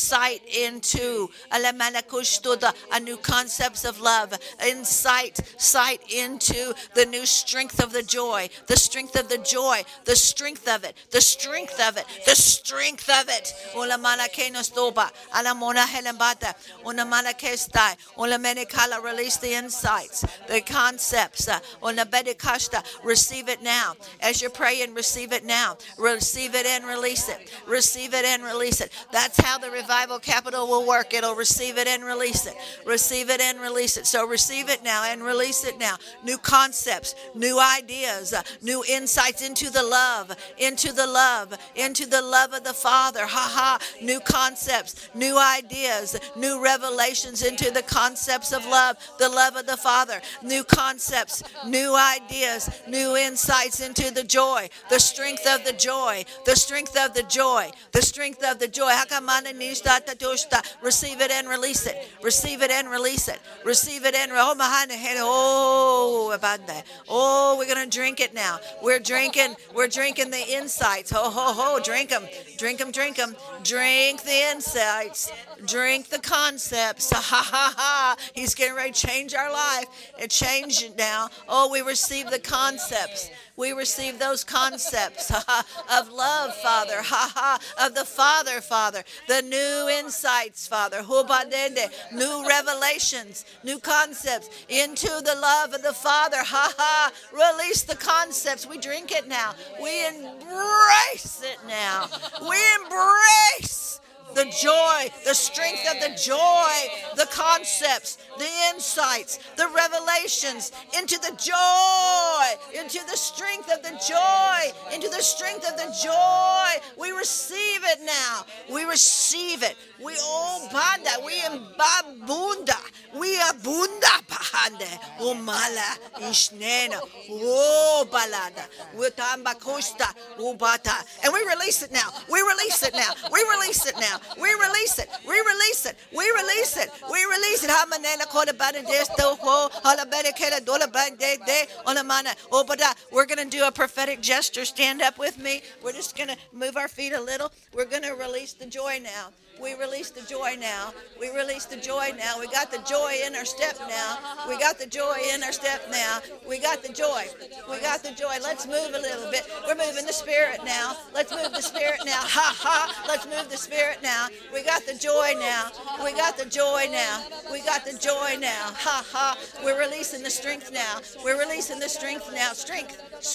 [SPEAKER 1] a new concepts of love, sight into the new strength of the joy, the strength of the joy, the strength of it, the strength of it, the strength of it. Olamana kenostoba, alamona helembata, onamana kestai, olamene Release the insights, the concepts. Receive it now. As you're praying, receive it now. Receive it and release it. Receive it and release it. That's how the revival capital will work. It'll receive it and release it. Receive it and release it. So receive it now and release it now. New concepts, new ideas, new insights into the love, into the love of the Father. New concepts, new ideas, new revelations into the concepts of love, the love of the Father. New concepts, new ideas, new insights into the joy, the strength of the joy, the strength of the joy, the strength of the joy. Receive it and release it. Receive it and release it. Receive it and oh, we're gonna drink it now. We're drinking the insights. Drink them. Drink the insights. Drink the concepts. He's getting ready to change our life. It changed it now. Oh, we receive the concepts. We receive those concepts of love, Father, of the Father, the new insights, Father, new revelations, new concepts into the love of the Father, release the concepts. We drink it now. We embrace it now. We embrace the joy, the strength of the joy, the concepts, the insights, the revelations, into the joy, into the strength of the joy, into the strength of the joy. We receive it now. We receive it. We obanda. We embabunda. We abunda pahande. Umala ishnena. Oh balada. Witamba costa. Ubata. And we release it now. We release it now. We release it now. We release it. We release it. We release it. We release it. Hamanena koda bada desto ho. Halabeda kela dola bande de onamana. Oh, but we're going to do a prophetic gesture. Stand up with me. We're just going to move our feet a little. We're going to release the joy now. We release the joy now. We release the joy now. We got the joy in our step now. We got the joy in our step now. We got the joy. We got the joy. Let's move a little bit. We're moving the spirit now. Let's move the spirit now. Let's move the spirit now. We got the joy now. We got the joy now. We got the joy now. We're releasing the strength now. We're releasing the strength now. Strength.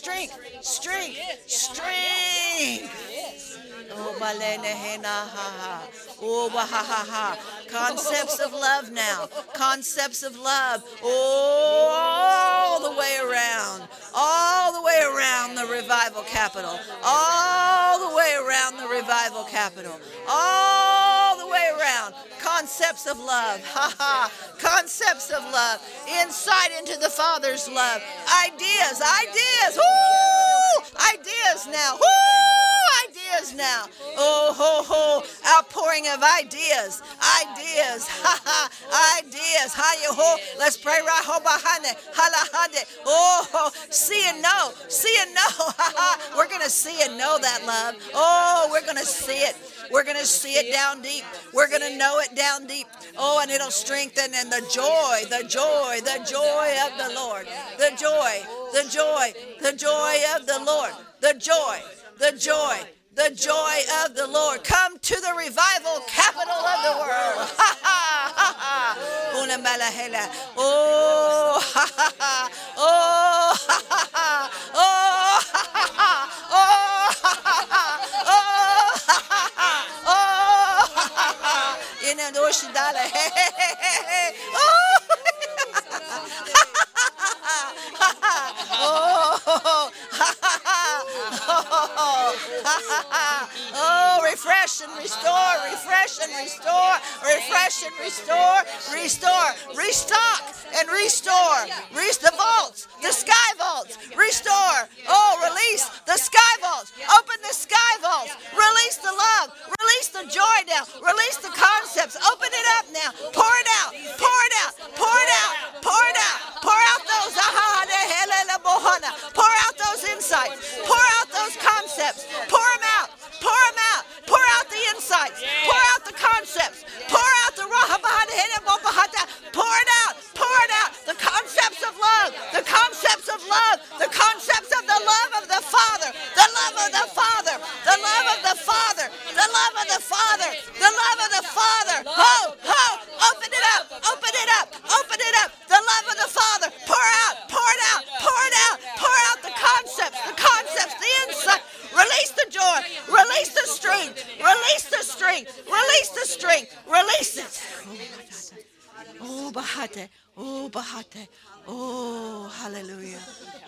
[SPEAKER 1] Oh, balene hena ha. Oh, ha. Concepts of love now. Concepts of love. Oh, all the way around. All the way around the revival capital. All the way around the revival capital. All the way around. Concepts of love. Concepts of love. Insight into the Father's love. Ideas. Woo! Ideas now. Woo! Ideas now. Oh, outpouring of ideas. Ideas. Let's pray. Oh, see and know. We're going to see and know that love. Oh, we're going to see it. We're going to see it down deep. We're going to know it down deep. Oh, and it'll strengthen. And the joy of the Lord. The joy of the Lord. The joy of the Lord. Come to the revival capital of the world. Oh, refresh and restore, restock and restore. Reach the vaults, the sky vaults, restore. Oh, release the sky vaults, open the sky vaults, release the love, release the joy now, release the concepts, open it up now, pour it out, pour out those insights, pour out those concepts, pour out the insights, pour out the concepts, pour out the the concepts of love, the concepts of the love of the Father, the love of the Father, the love of the Father, the love of the Father.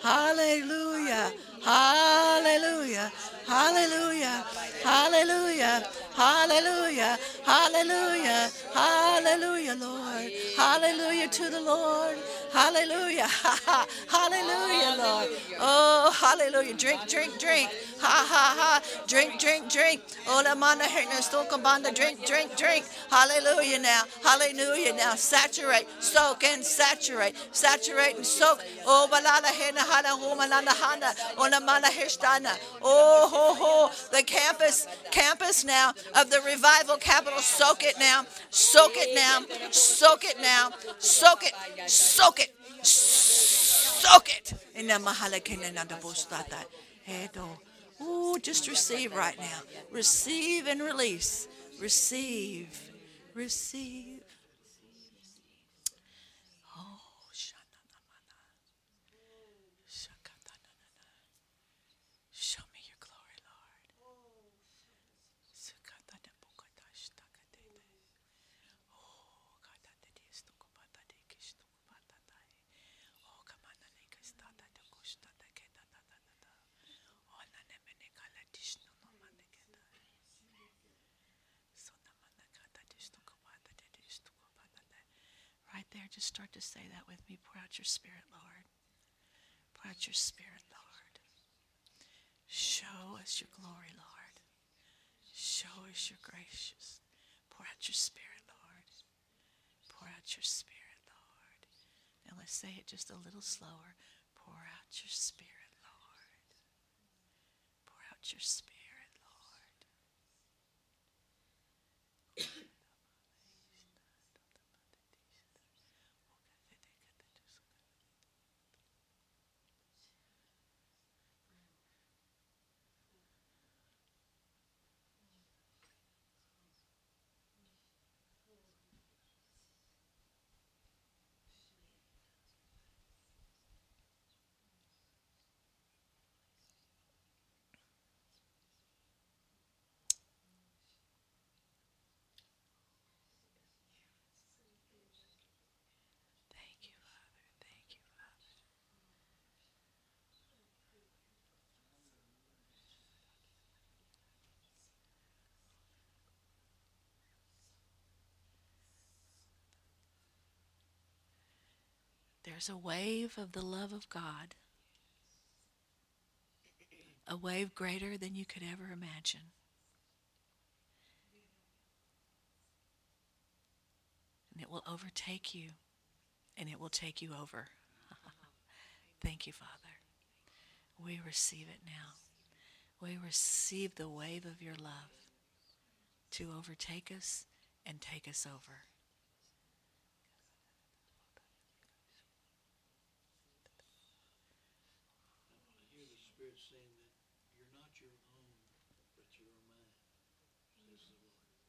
[SPEAKER 1] Hallelujah. Hallelujah. Hallelujah. Hallelujah. Hallelujah. Hallelujah. Hallelujah, Lord. Hallelujah to the Lord. Hallelujah. Hallelujah, Lord. Oh, hallelujah. Drink, drink, drink. Ha, ha, ha. Drink, drink, drink. Oh, la mana herna stokabanda. Drink, drink, drink. Hallelujah now. Hallelujah now. Saturate, soak, and saturate. Saturate and soak. Oh, balala hena hana humanana hana. Ona mana hishtana. Oh, ho, ho. The campus now of the revival capital. Soak it now. Soak it now. Soak it now. Soak it. Soak it. Soak it. In the mahala kena nanda bostata. Hedo. Ooh, just receive right now. Receive and release. Receive. Receive. Oh, shananamana. Shakatanana. Show me your glory, Lord. Sukatadabukatashtakatete. Oh, katadidistokopatadikistokopatatai. Oh, kamananikastatadakustataketadadadada. Oh, nanemenekaladishnonomaneketa. Right there, just start to say that with me. Pour out your spirit, Lord. Pour out your spirit, Lord. Show us your glory, Lord. Show us your gracious. Pour out your spirit, Lord. Pour out your spirit, Lord. Now let's say it just a little slower. Pour out your spirit, Lord. Pour out your spirit, Lord. Thank you, Father. Thank you, Father. There's a wave of the love of God, a wave greater than you could ever imagine. And it will overtake you, and it will take you over. Thank you, Father. We receive it now. We receive the wave of your love to overtake us and take us over.
[SPEAKER 5] Saying that you're not your own, but you're mine, says the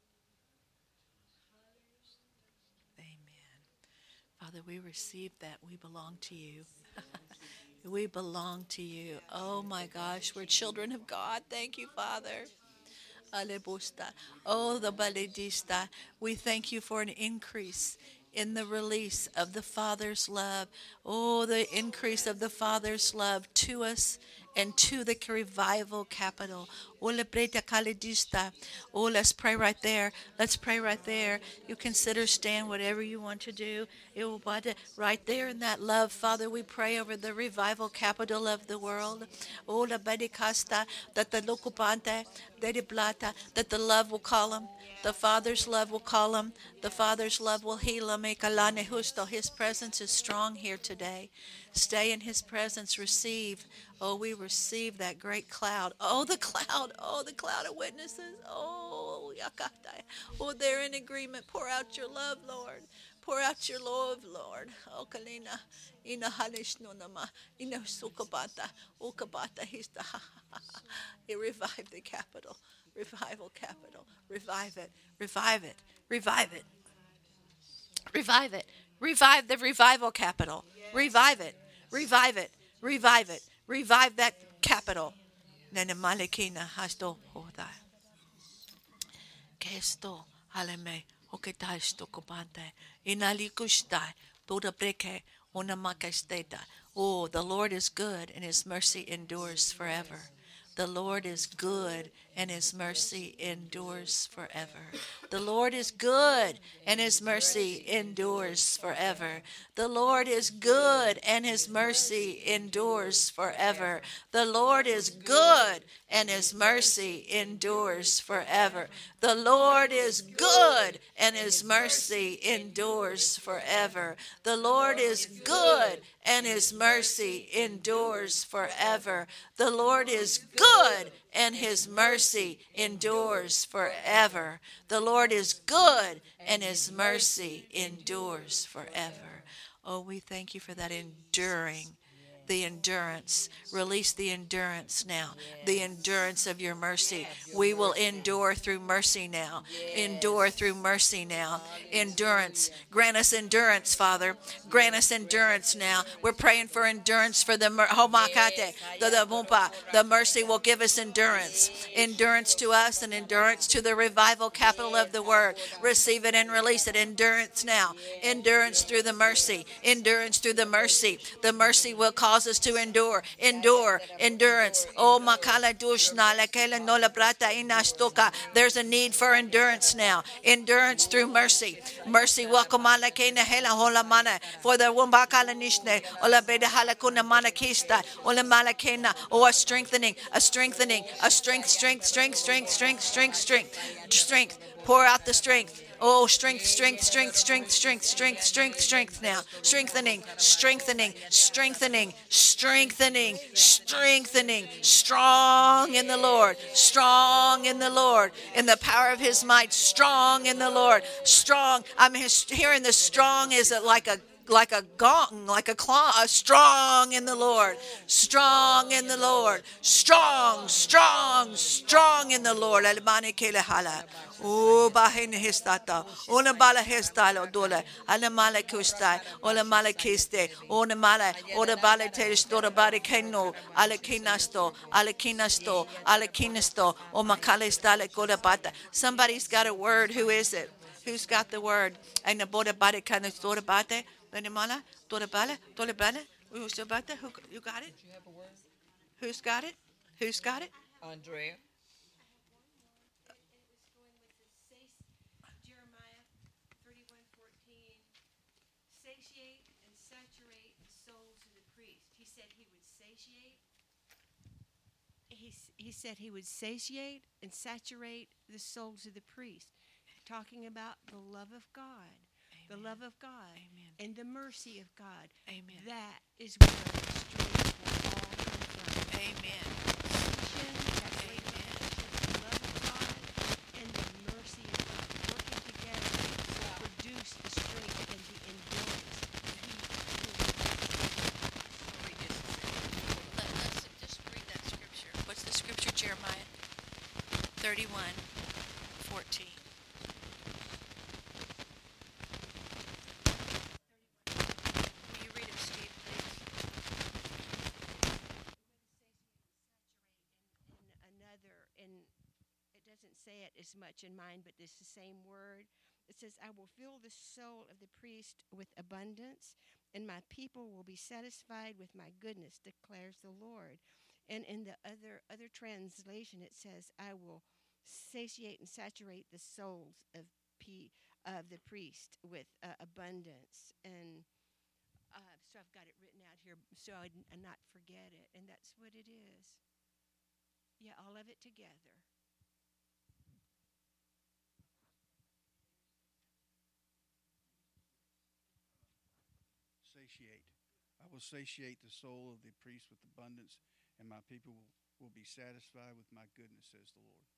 [SPEAKER 5] Lord.
[SPEAKER 1] Amen. Father, we receive that. We belong to you. We belong to you. Oh my gosh, we're children of God. Thank you, Father. Alebusta. Oh, the baledista. We thank you for an increase in the release of the Father's love. Oh, the increase of the Father's love to us and to the revival capital. Oh, let's pray right there. Let's pray right there. You consider stand whatever you want to do. Right there in that love, Father, we pray over the revival capital of the world. Oh, la badicasta, that the locupante, that the love will call him. The Father's love will call him. The Father's love will heal him. His presence is strong here today. Stay in his presence. Receive. Oh, we receive that great cloud. Oh, the cloud. Oh, the cloud of witnesses. Oh, yakatai. Oh, they're in agreement. Pour out your love, Lord. Pour out your love, Lord. Oh, Kalina. Ina halishnunama. Ina sukabata. Ukabata. He revived the capital. Revival capital. Revive it. Revive it. Revive it. Revive it. Revive the revival capital. Revive it. Revive it. Revive it. Revive that capital. Nene malekina hasto hoda. Kesto haleme oketasto kopante. Inalikushtai. Toda breke ona makesteta. Oh, the Lord is good and his mercy endures forever. The Lord is good and his mercy endures forever. The Lord is good and his mercy endures forever. The Lord is good and his mercy endures forever. The Lord is good and his mercy endures forever. The Lord is good and his mercy endures forever. The Lord is good and his mercy endures forever. The Lord is good and his mercy endures forever. The Lord is good and his mercy endures forever. Oh, we thank you for that enduring, the endurance. Release the endurance now. The endurance of your mercy. We will endure through mercy now. Endure through mercy now. Endurance. Grant us endurance, Father. Grant us endurance now. We're praying for endurance for the homakate, the mumpa. The mercy will give us endurance. Endurance to us and endurance to the revival capital of the word. Receive it and release it. Endurance now. Endurance through the mercy. Endurance through the mercy. The mercy will cause us to endure. Endure. Endurance. Oh, makala dushna lekela nola brata inastoka. There's a need for endurance now. Endurance through mercy. Mercy welcome alakena hela hola mana. For the wumbakala nishne. Ola beda halakuna mana kista. Ola malakena. Oh, a strengthening. A strengthening. A strength. Pour out the strength. Oh, strength now. Strengthening. Strong in the Lord. Strong in the Lord. In the power of his might. Strong in the Lord. Strong. I'm hearing the strong is like a gong, like a claw, strong in the Lord, strong in the Lord, strong in the Lord. Almane kele hala. Oh, bahin histata. Ona bala histalo dole. Ana mala kustai. Ona mala kiste. Ona mala. Ona bala tesh. Ona bala keno. Ala kinasto. O makale stale koda bata. Somebody's got a word. Who is it? Who's got the word? And the boda bate kind of story bate. Benimala, Torabala. Who's about that? Who you got it? Who's got it? Who's got it?
[SPEAKER 2] Andrea.
[SPEAKER 6] Jeremiah 31:14. Satiate and saturate the souls of the priest. He said he would satiate. He said he would satiate and saturate the souls of the priest, talking about the love of God. The love of God.
[SPEAKER 1] Amen.
[SPEAKER 6] And the mercy of God.
[SPEAKER 1] Amen.
[SPEAKER 6] That is where the strength will all come from.
[SPEAKER 1] Amen.
[SPEAKER 6] The love of God and the mercy of God working together to produce the strength and the endurance
[SPEAKER 1] Let's just read that scripture. What's the scripture, Jeremiah? 31:14. Will you read it, Steve, please?
[SPEAKER 6] and it doesn't say it as much in mine, but it's the same word. It says, I will fill the soul of the priest with abundance, and my people will be satisfied with my goodness, declares the Lord. And in the other translation, it says, I will satiate and saturate the souls of the priest with abundance. And so I've got it written out here so I not forget it. And that's what it is. Yeah, all of it together.
[SPEAKER 7] Satiate. I will satiate the soul of the priest with abundance, and my people will be satisfied with my goodness, says the Lord.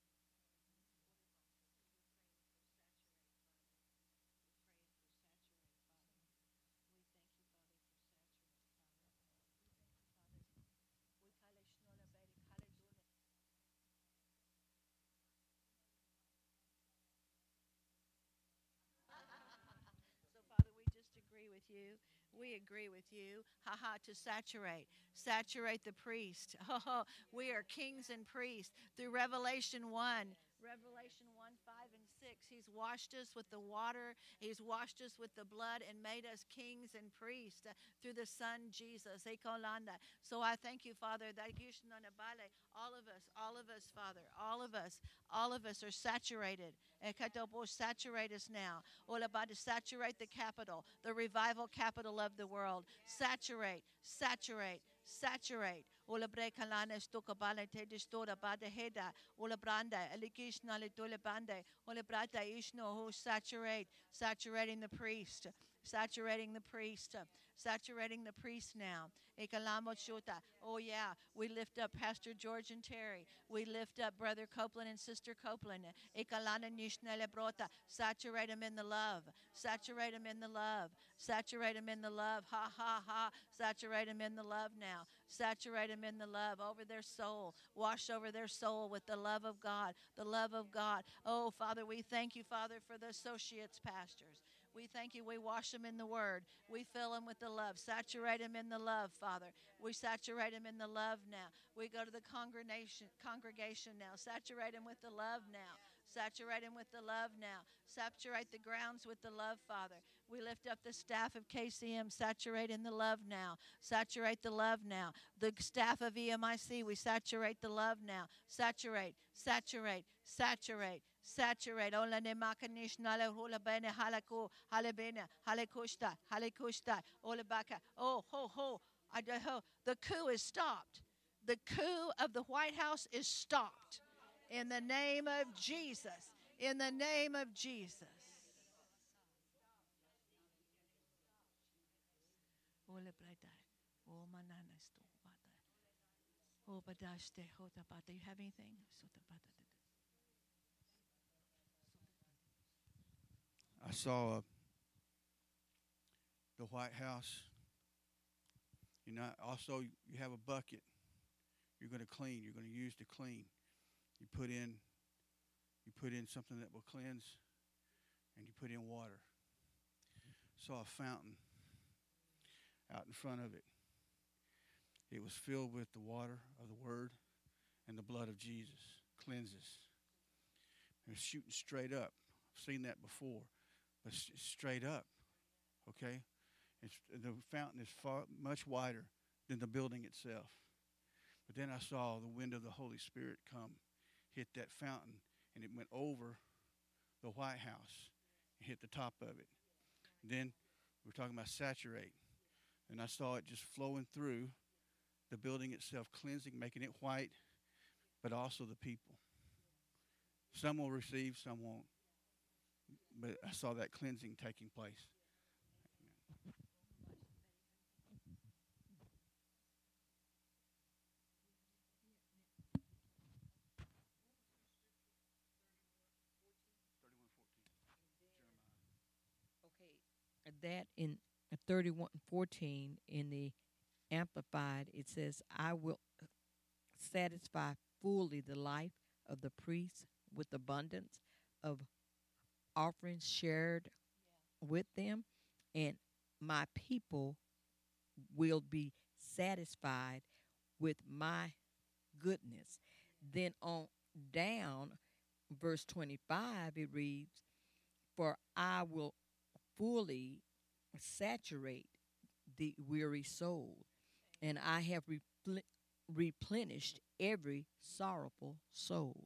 [SPEAKER 6] So, Father, we just agree with you. We agree with you. To saturate. Saturate the priest. We are kings and priests through Revelation 1. Revelation 1, 5, and 6.
[SPEAKER 8] 6. He's washed us with the water. He's washed us with the blood and made us kings and priests through the Son, Jesus. So I thank you, Father, that all of us, Father, all of us are saturated. Saturate us now. All about to saturate the capital, the revival capital of the world. Saturate, saturate, saturate. Ola brekalana stoka bala te distora bada heda. Ola branda elikishna le dole bande. Ola brata ishno who saturating the priest. Saturating the priest. Saturating the priest now. Ekalamo shota. Oh yeah, we lift up Pastor George and Terry. We lift up Brother Copeland and Sister Copeland. Ekalana nishna le brota. Saturate them in the love. Saturate them in the love. Saturate them in the love. Ha ha ha. Saturate them in the love now. Saturate them in the love over their soul. Wash over their soul with the love of God. The love of God. Oh, Father, we thank you, Father, for the associates pastors. We thank you. We wash them in the word. We fill them with the love. Saturate them in the love, Father. We saturate them in the love now. We go to the congregation now. Saturate them with the love now. Saturate them with the love now. Saturate the grounds with the love, Father. We lift up the staff of KCM. Saturate in the love now. Saturate the love now. The staff of EMIC, we saturate the love now. Saturate, saturate, saturate. Saturate. Ola ne makanish nale hula bene halaku halebene halekushta halekushta ola baka. Oh ho ho. The coup is stopped. The coup of the White House is stopped. In the name of Jesus. In the name of Jesus. Ola brada. Oh manana sto bata. Oh badashte hota bata. You have anything? Sota bata.
[SPEAKER 7] I saw the White House. Also, you have a bucket. You're going to clean. You're going to use to clean. You put in something that will cleanse, and you put in water. Saw a fountain out in front of it. It was filled with the water of the Word and the blood of Jesus. Cleanses. It was shooting straight up. I've seen that before. But straight up, okay? The fountain is much wider than the building itself. But then I saw the wind of the Holy Spirit come, hit that fountain, and it went over the White House and hit the top of it. And then we're talking about saturate. And I saw it just flowing through the building itself, cleansing, making it white, but also the people. Some will receive, some won't. But I saw that cleansing taking place.
[SPEAKER 2] Okay, that in 31:14 in the Amplified, it says, I will satisfy fully the life of the priest with abundance of offerings shared with them, and my people will be satisfied with my goodness. Then on down, verse 25, it reads, for I will fully saturate the weary soul, and I have replenished every sorrowful soul.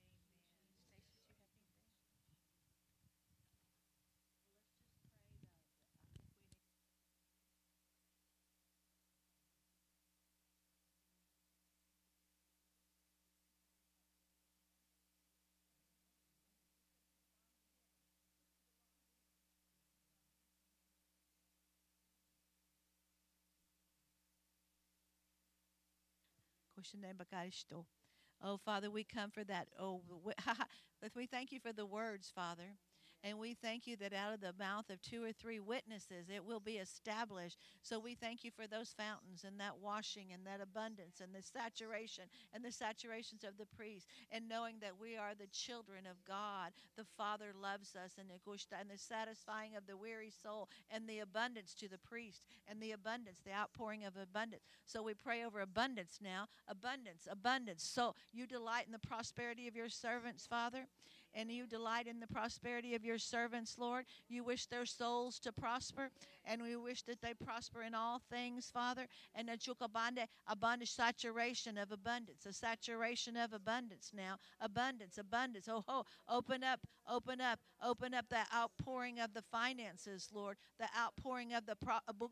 [SPEAKER 8] Oh, Father, we come for that. Oh, we thank you for the words, Father. And we thank you that out of the mouth of 2 or 3 witnesses, it will be established. So we thank you for those fountains and that washing and that abundance and the saturation and the saturations of the priest. And knowing that we are the children of God. The Father loves us, and the satisfying of the weary soul and the abundance to the priest and the abundance, the outpouring of abundance. So we pray over abundance now. Abundance, abundance. So you delight in the prosperity of your servants, Father. and you delight in the prosperity of your servants, Lord. You wish their souls to prosper, and we wish that they prosper in all things, Father, and that you abundant saturation of abundance, a saturation of abundance now, abundance. Oh, open up that outpouring of the finances, Lord, the outpouring of the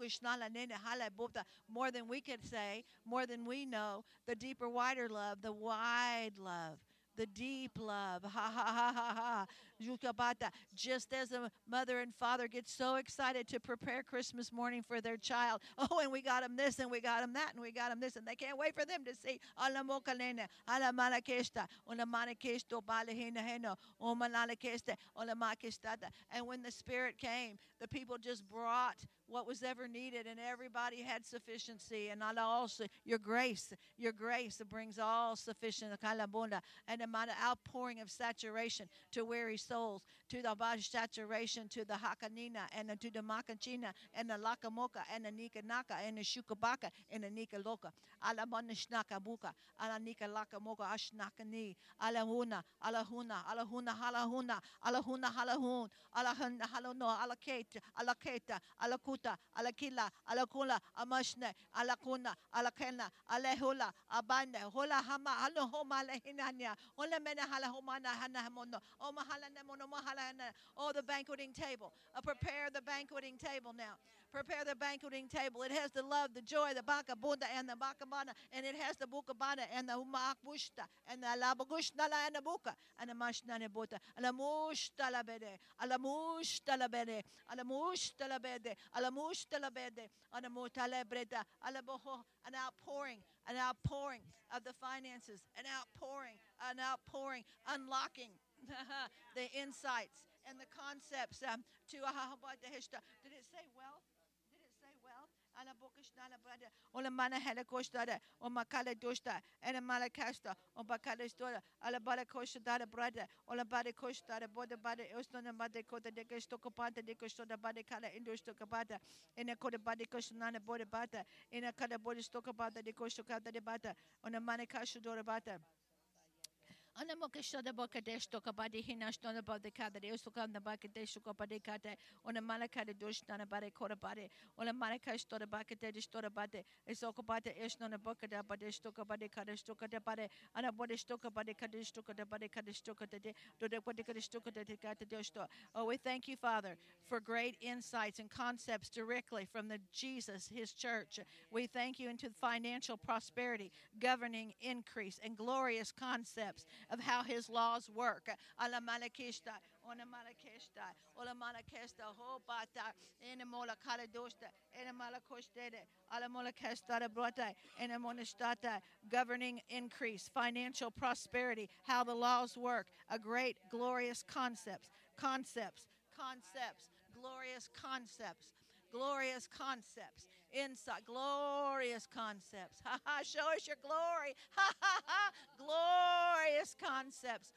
[SPEAKER 8] more than we could say, more than we know, the deeper, wider love, the wide love, the deep love. Ha ha ha ha ha. Jukabata. Just as a mother and father get so excited to prepare Christmas morning for their child. Oh, and we got them this, and we got them that, and we got them this, and they can't wait for them to see. Alamokalena, alamalakesta, olamanikesto balehina heno, omanalakesta, olamakestada. And when the Spirit came, the people just brought what was ever needed, and everybody had sufficiency. And also your grace brings all sufficient and amount of outpouring of saturation to weary souls, to the saturation, to the hakanina, and to the makachina, and the lakamoka, and the nikanaka, and the shukabaka, and the nikaloka, alamonishnaka buka, alanika lakamoka, ashnakani, alahuna, alahuna, alahuna, halahuna, alahuna, halahun, alahuna, halono, alaketa, alaketa, alakuta, alakila, alakula, amashne, alakuna, alakena, alehula, abanda, hola hama, halohoma, lehinanya. Oh, the banqueting table. Prepare the banqueting table now. Prepare the banqueting table. It has the love, the joy, the bakabunda, and the bakabana, and it has the bukabana, and the umakbushta, and the labagushna, and the buka, and the mashnanebota, and the mushtalabede, alamushtalabede, alamushtalabede, alamushtalabede, and the mutalebreda, alaboho, an outpouring of the finances, an outpouring, unlocking the insights and the concepts to did it say wealth? Ola mana hela kostada, o makala dosta, and a malacasta, o bacalistora, ala bala kostada brother, ola bada kostada, border bada, ostona bada kota de gestocopata de costoda bada cala industocabata, in a coda bada costonana border bata, in a cada body stocabata de costocata de bata, on a manicashodora bata. Ana mokeshada bokadesh to kabadi hinashton about the kadre usukan the bakadesh kabadekate on a malakade dushtana bare korabade on a malakash to the bakadesh to the bade isokabate eshnon a bokada badesh to kabadekadesh to kadabade and a bodish to kabadekadesh to kadabadekadesh to kadade to the badekadesh to kadekadesh. Oh, we thank you, Father, for great insights and concepts directly from the Jesus, his church. We thank you into financial prosperity, governing increase, and glorious concepts of how his laws work. Ala malakishta, ona malakishta, ola malakishta, ho bata, ena mola kaladosta, ena malakostede, ala molakesta brota, ena monestata, governing increase, financial prosperity, how the laws work, a great glorious concepts, glorious concepts, insight, glorious concepts. Ha ha, show us your glory. Ha ha ha, glorious concepts.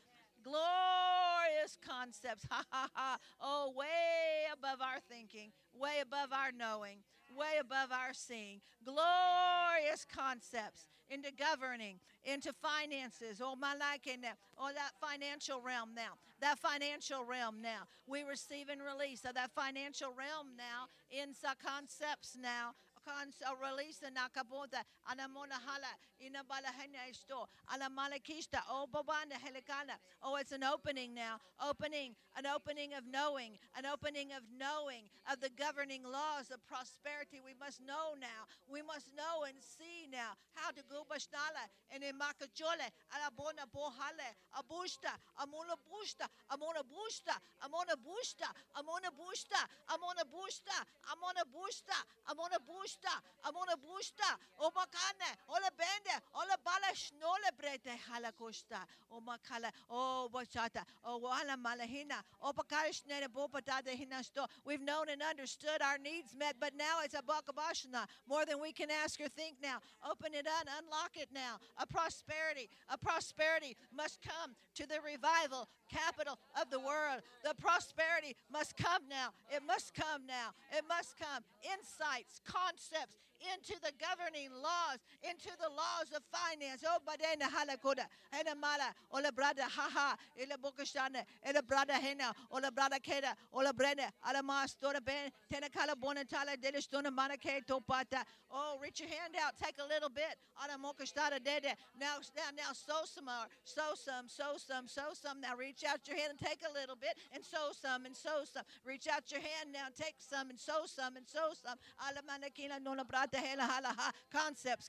[SPEAKER 8] Ha ha ha. Oh, way above our thinking, way above our knowing, way above our seeing. Glorious concepts into governing, into finances. Oh, my liking that. Oh, that financial realm now. That financial realm now. We receive and release of that financial realm now. In concepts now. Release the nakabota anamona hala inabalahena isto alamalakista oh babanda helikana. Oh, it's an opening now, an opening of knowing of the governing laws of prosperity. We must know now, we must know and see now how to go bashnala and in makajole alabona bohale abushta amona bushta amona bushta amona bushta amona bushta amona bushta amona bushta amona bushta amona bushta o makane ola bende ola balash nola brete halakosta o makala o bachata o wala malahina o pakarish nene bopatada hinasto. We've known and understood our needs met, but now it's a bakabashna, more than we can ask or think now. Open it up, unlock it now. A prosperity must come to the revival capital of the world. The prosperity must come now. It must come now. It must come. Insights, concepts into the governing laws, into the laws of finance. Oh, badena halakoda, hena mala, ola brada haha, ila bokashana, ila brada hena, ola brada keda, ola brenda, alamas, dora ben, tenakala bonatala, delistona manake topata. Oh, reach your hand out, take a little bit. Alamokashtada dede. Now, sow some more, sow some. Now reach out your hand and take a little bit and sow some and sow some. Reach out your hand now, take some and sow some and sow some. Alamanakina nona brata hela halaha. Concepts.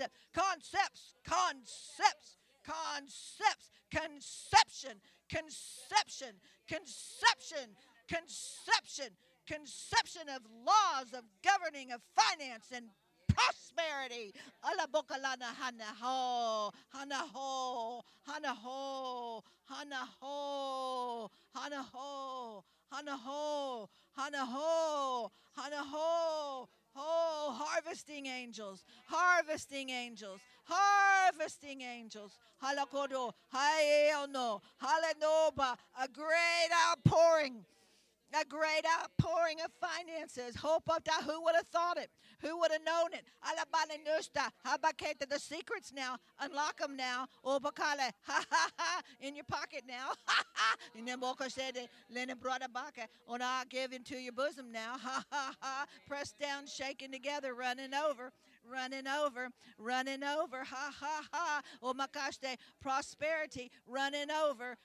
[SPEAKER 8] Conception of laws of governing of finance and prosperity. Alabokalana hanaho, hanaho, hanaho, hanaho, hanaho, hanaho, hanaho, hanaho. Oh, harvesting angels, harvesting angels, harvesting angels. Halakodo, haeono, halenoba, a great outpouring. A great outpouring of finances. Hope of that. Who would have thought it? Who would have known it? Alabanenusta. Habaketa. The secrets now. Unlock them now. Obakale. Ha ha ha. In your pocket now. Ha ha. And then Boka said, Lena brought baka. On I give into your bosom now. Ha ha ha. Pressed down, shaken together, running over. Running over, ha ha ha. Oh my gosh, prosperity, running over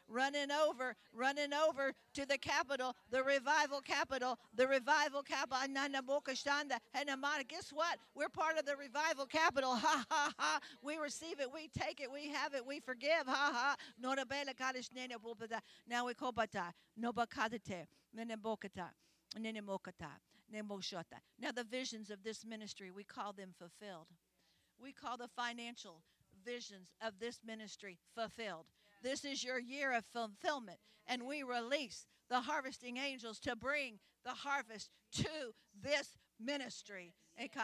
[SPEAKER 8] to the capital, the revival capital. Guess what? We're part of the revival capital. Ha ha ha. We receive it, we take it, we have it, we forgive. Ha ha. Now we call bata. No bakadete. Nenebokata. Nenemokata. Now, the visions of this ministry, we call them fulfilled. We call the financial visions of this ministry fulfilled. This is your year of fulfillment, and we release the harvesting angels to bring the harvest to this ministry.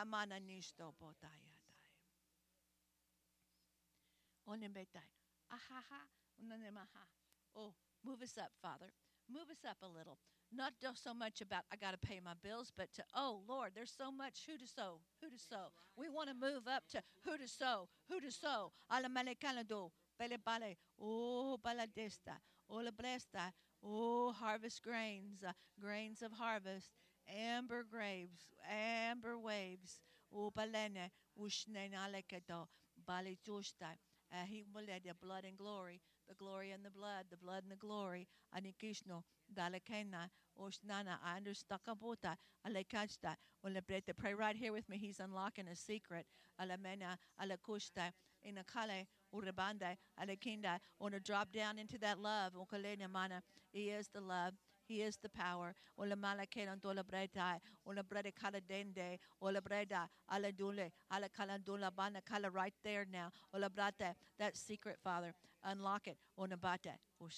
[SPEAKER 8] Oh, move us up, Father. Move us up a little. Not just so much about I got to pay my bills, but to, oh, Lord, there's so much who to sow. We want to move up to who to sow. Alamalekando, belebale, oh, baladesta, oh, la blesta, oh, harvest grains, grains of harvest, amber waves, oh, balene, ushnenalekedo, balitushta. He will let the blood and glory, the glory and the blood and the glory. Anikishno, Dalekena, Oshnana, Andustakabuta, Alekachta, Olebrete. Pray right here with me. He's unlocking a secret. Alamena, Alakushta, Inakale, Urebanda, Alekinda. Want to drop down into that love. Okalena mana. He is the love. He is the power. Ola malakeran dola breda, ola breda kala dende, ola breda, ala dule, ala kala dula bana kala right there now. Ola brata, that secret, Father, unlock it. Ona bata.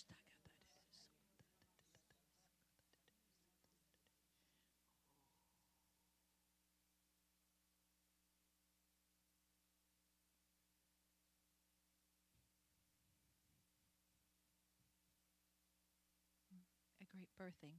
[SPEAKER 8] Great birthing,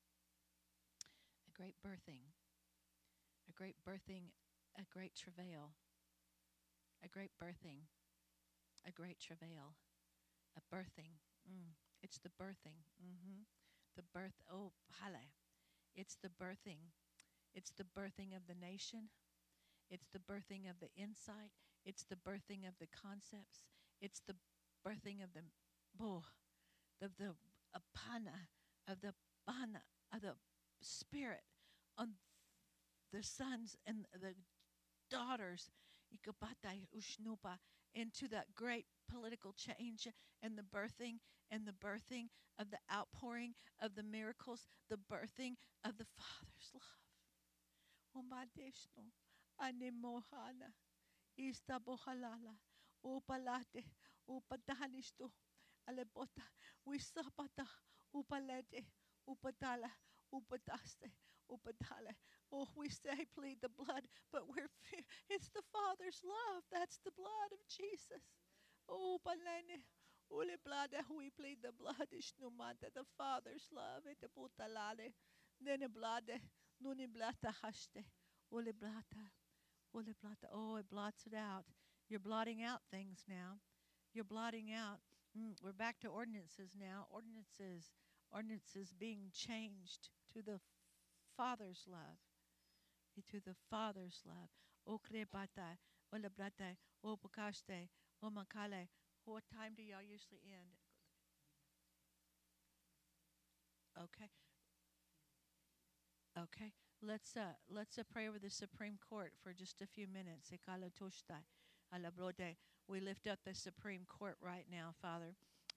[SPEAKER 8] a great birthing, a great birthing, a great travail, a great birthing, a great travail, a birthing. It's the birthing. The birth. Oh, hale. It's the birthing. It's the birthing of the nation. It's the birthing of the insight. It's the birthing of the concepts. It's the birthing of the apana. Of the bana, of the spirit on the sons and the daughters into that great political change and the birthing of the outpouring of the miracles, the birthing of the Father's love. Omadeshno, anemohana, istabohalala, opalate, opatanisto, alebota, wisapata. Upalete, upadala, upadaste, upadale. Oh, we say plead the blood, but it's the Father's love. That's the blood of Jesus. Oh, palene, ule blada, we plead the blood, ishnumanta, the Father's love, et putalale, nene blade, nuni blata haste, ule blata, Oh, it blots it out. You're blotting out things now. You're blotting out. We're back to ordinances now. Ordinances being changed to the Father's love. To the Father's love. O krebata, o labrata, o bukaste, o makale. What time do y'all usually end? Okay. Okay. Let's pray over the Supreme Court for just a few minutes. We lift up the Supreme Court right now, Father.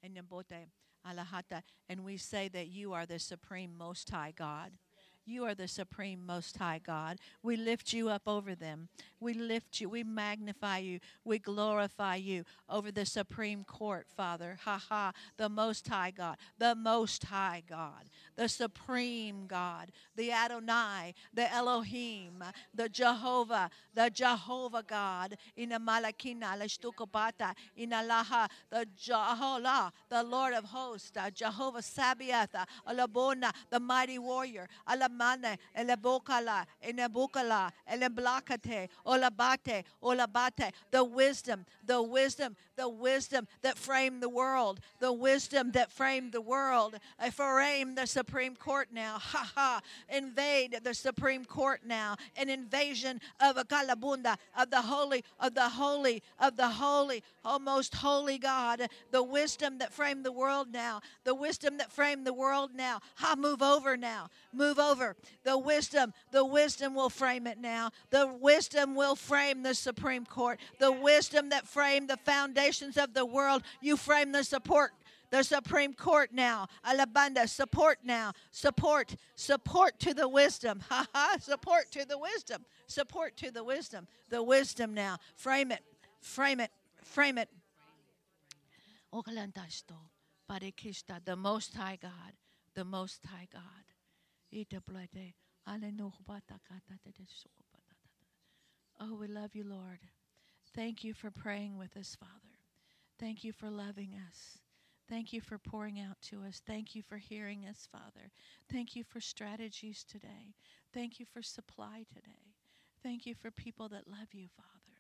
[SPEAKER 8] And we say that you are the supreme most high God. You are the supreme most high God. We lift you up over them. We lift you. We magnify you. We glorify you over the Supreme Court, Father. Ha ha. The most high God. The most high God. The supreme God. The Adonai. The Elohim. The Jehovah. The Jehovah God. Ina malakina leshtukobata. Ina laha. The Jehovah. The Lord of hosts. Jehovah Sabaoth. Alabona. The mighty warrior. Alamane, elebokala, enebukala, eleblakate, olabate, the wisdom that framed the world, the wisdom that framed the world. Frame the Supreme Court now. Ha ha. Invade the Supreme Court now. An invasion of a kalabunda, of the holy, oh most holy God. The wisdom that framed the world now. The wisdom that framed the world now. Ha, move over now. Move over. The wisdom will frame it now. The wisdom will frame the Supreme Court. The wisdom that framed the foundations of the world, you frame the Supreme Court now. Alabanda, support now. Support to the wisdom. Ha ha, support to the wisdom. Support to the wisdom. The wisdom now. Frame it. The Most High God. The Most High God. Oh, we love you, Lord. Thank you for praying with us, Father. Thank you for loving us. Thank you for pouring out to us. Thank you for hearing us, Father. Thank you for strategies today. Thank you for supply today. Thank you for people that love you, Father.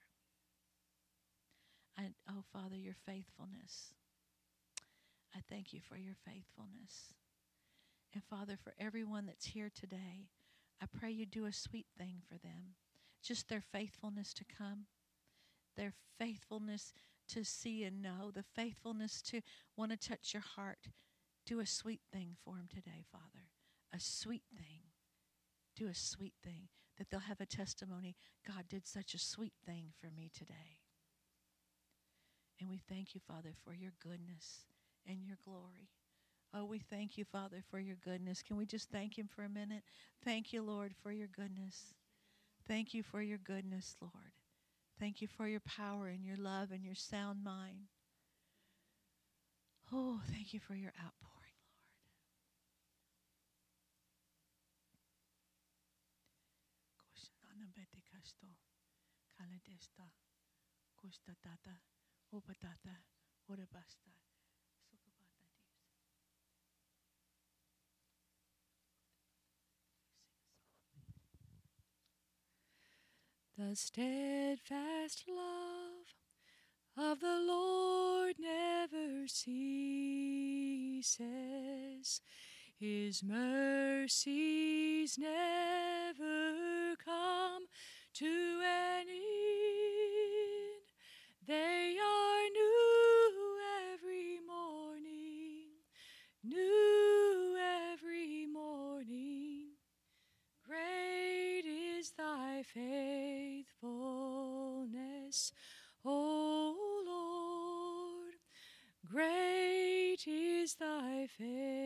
[SPEAKER 8] And, oh, Father, your faithfulness. I thank you for your faithfulness. And, Father, for everyone that's here today, I pray you do a sweet thing for them. Just their faithfulness to come, their faithfulness to see and know, the faithfulness to want to touch your heart. Do a sweet thing for them today, Father. A sweet thing. Do a sweet thing, that they'll have a testimony. God did such a sweet thing for me today. And we thank you, Father, for your goodness and your glory. Oh, we thank you, Father, for your goodness. Can we just thank him for a minute? Thank you, Lord, for your goodness. Thank you for your goodness, Lord. Thank you for your power and your love and your sound mind. Oh, thank you for your outpouring, Lord.
[SPEAKER 9] The steadfast love of the Lord never ceases. His mercies never come to an end. They are new every morning, new every morning. Great is thy faithfulness, O Lord. Great is thy faithfulness.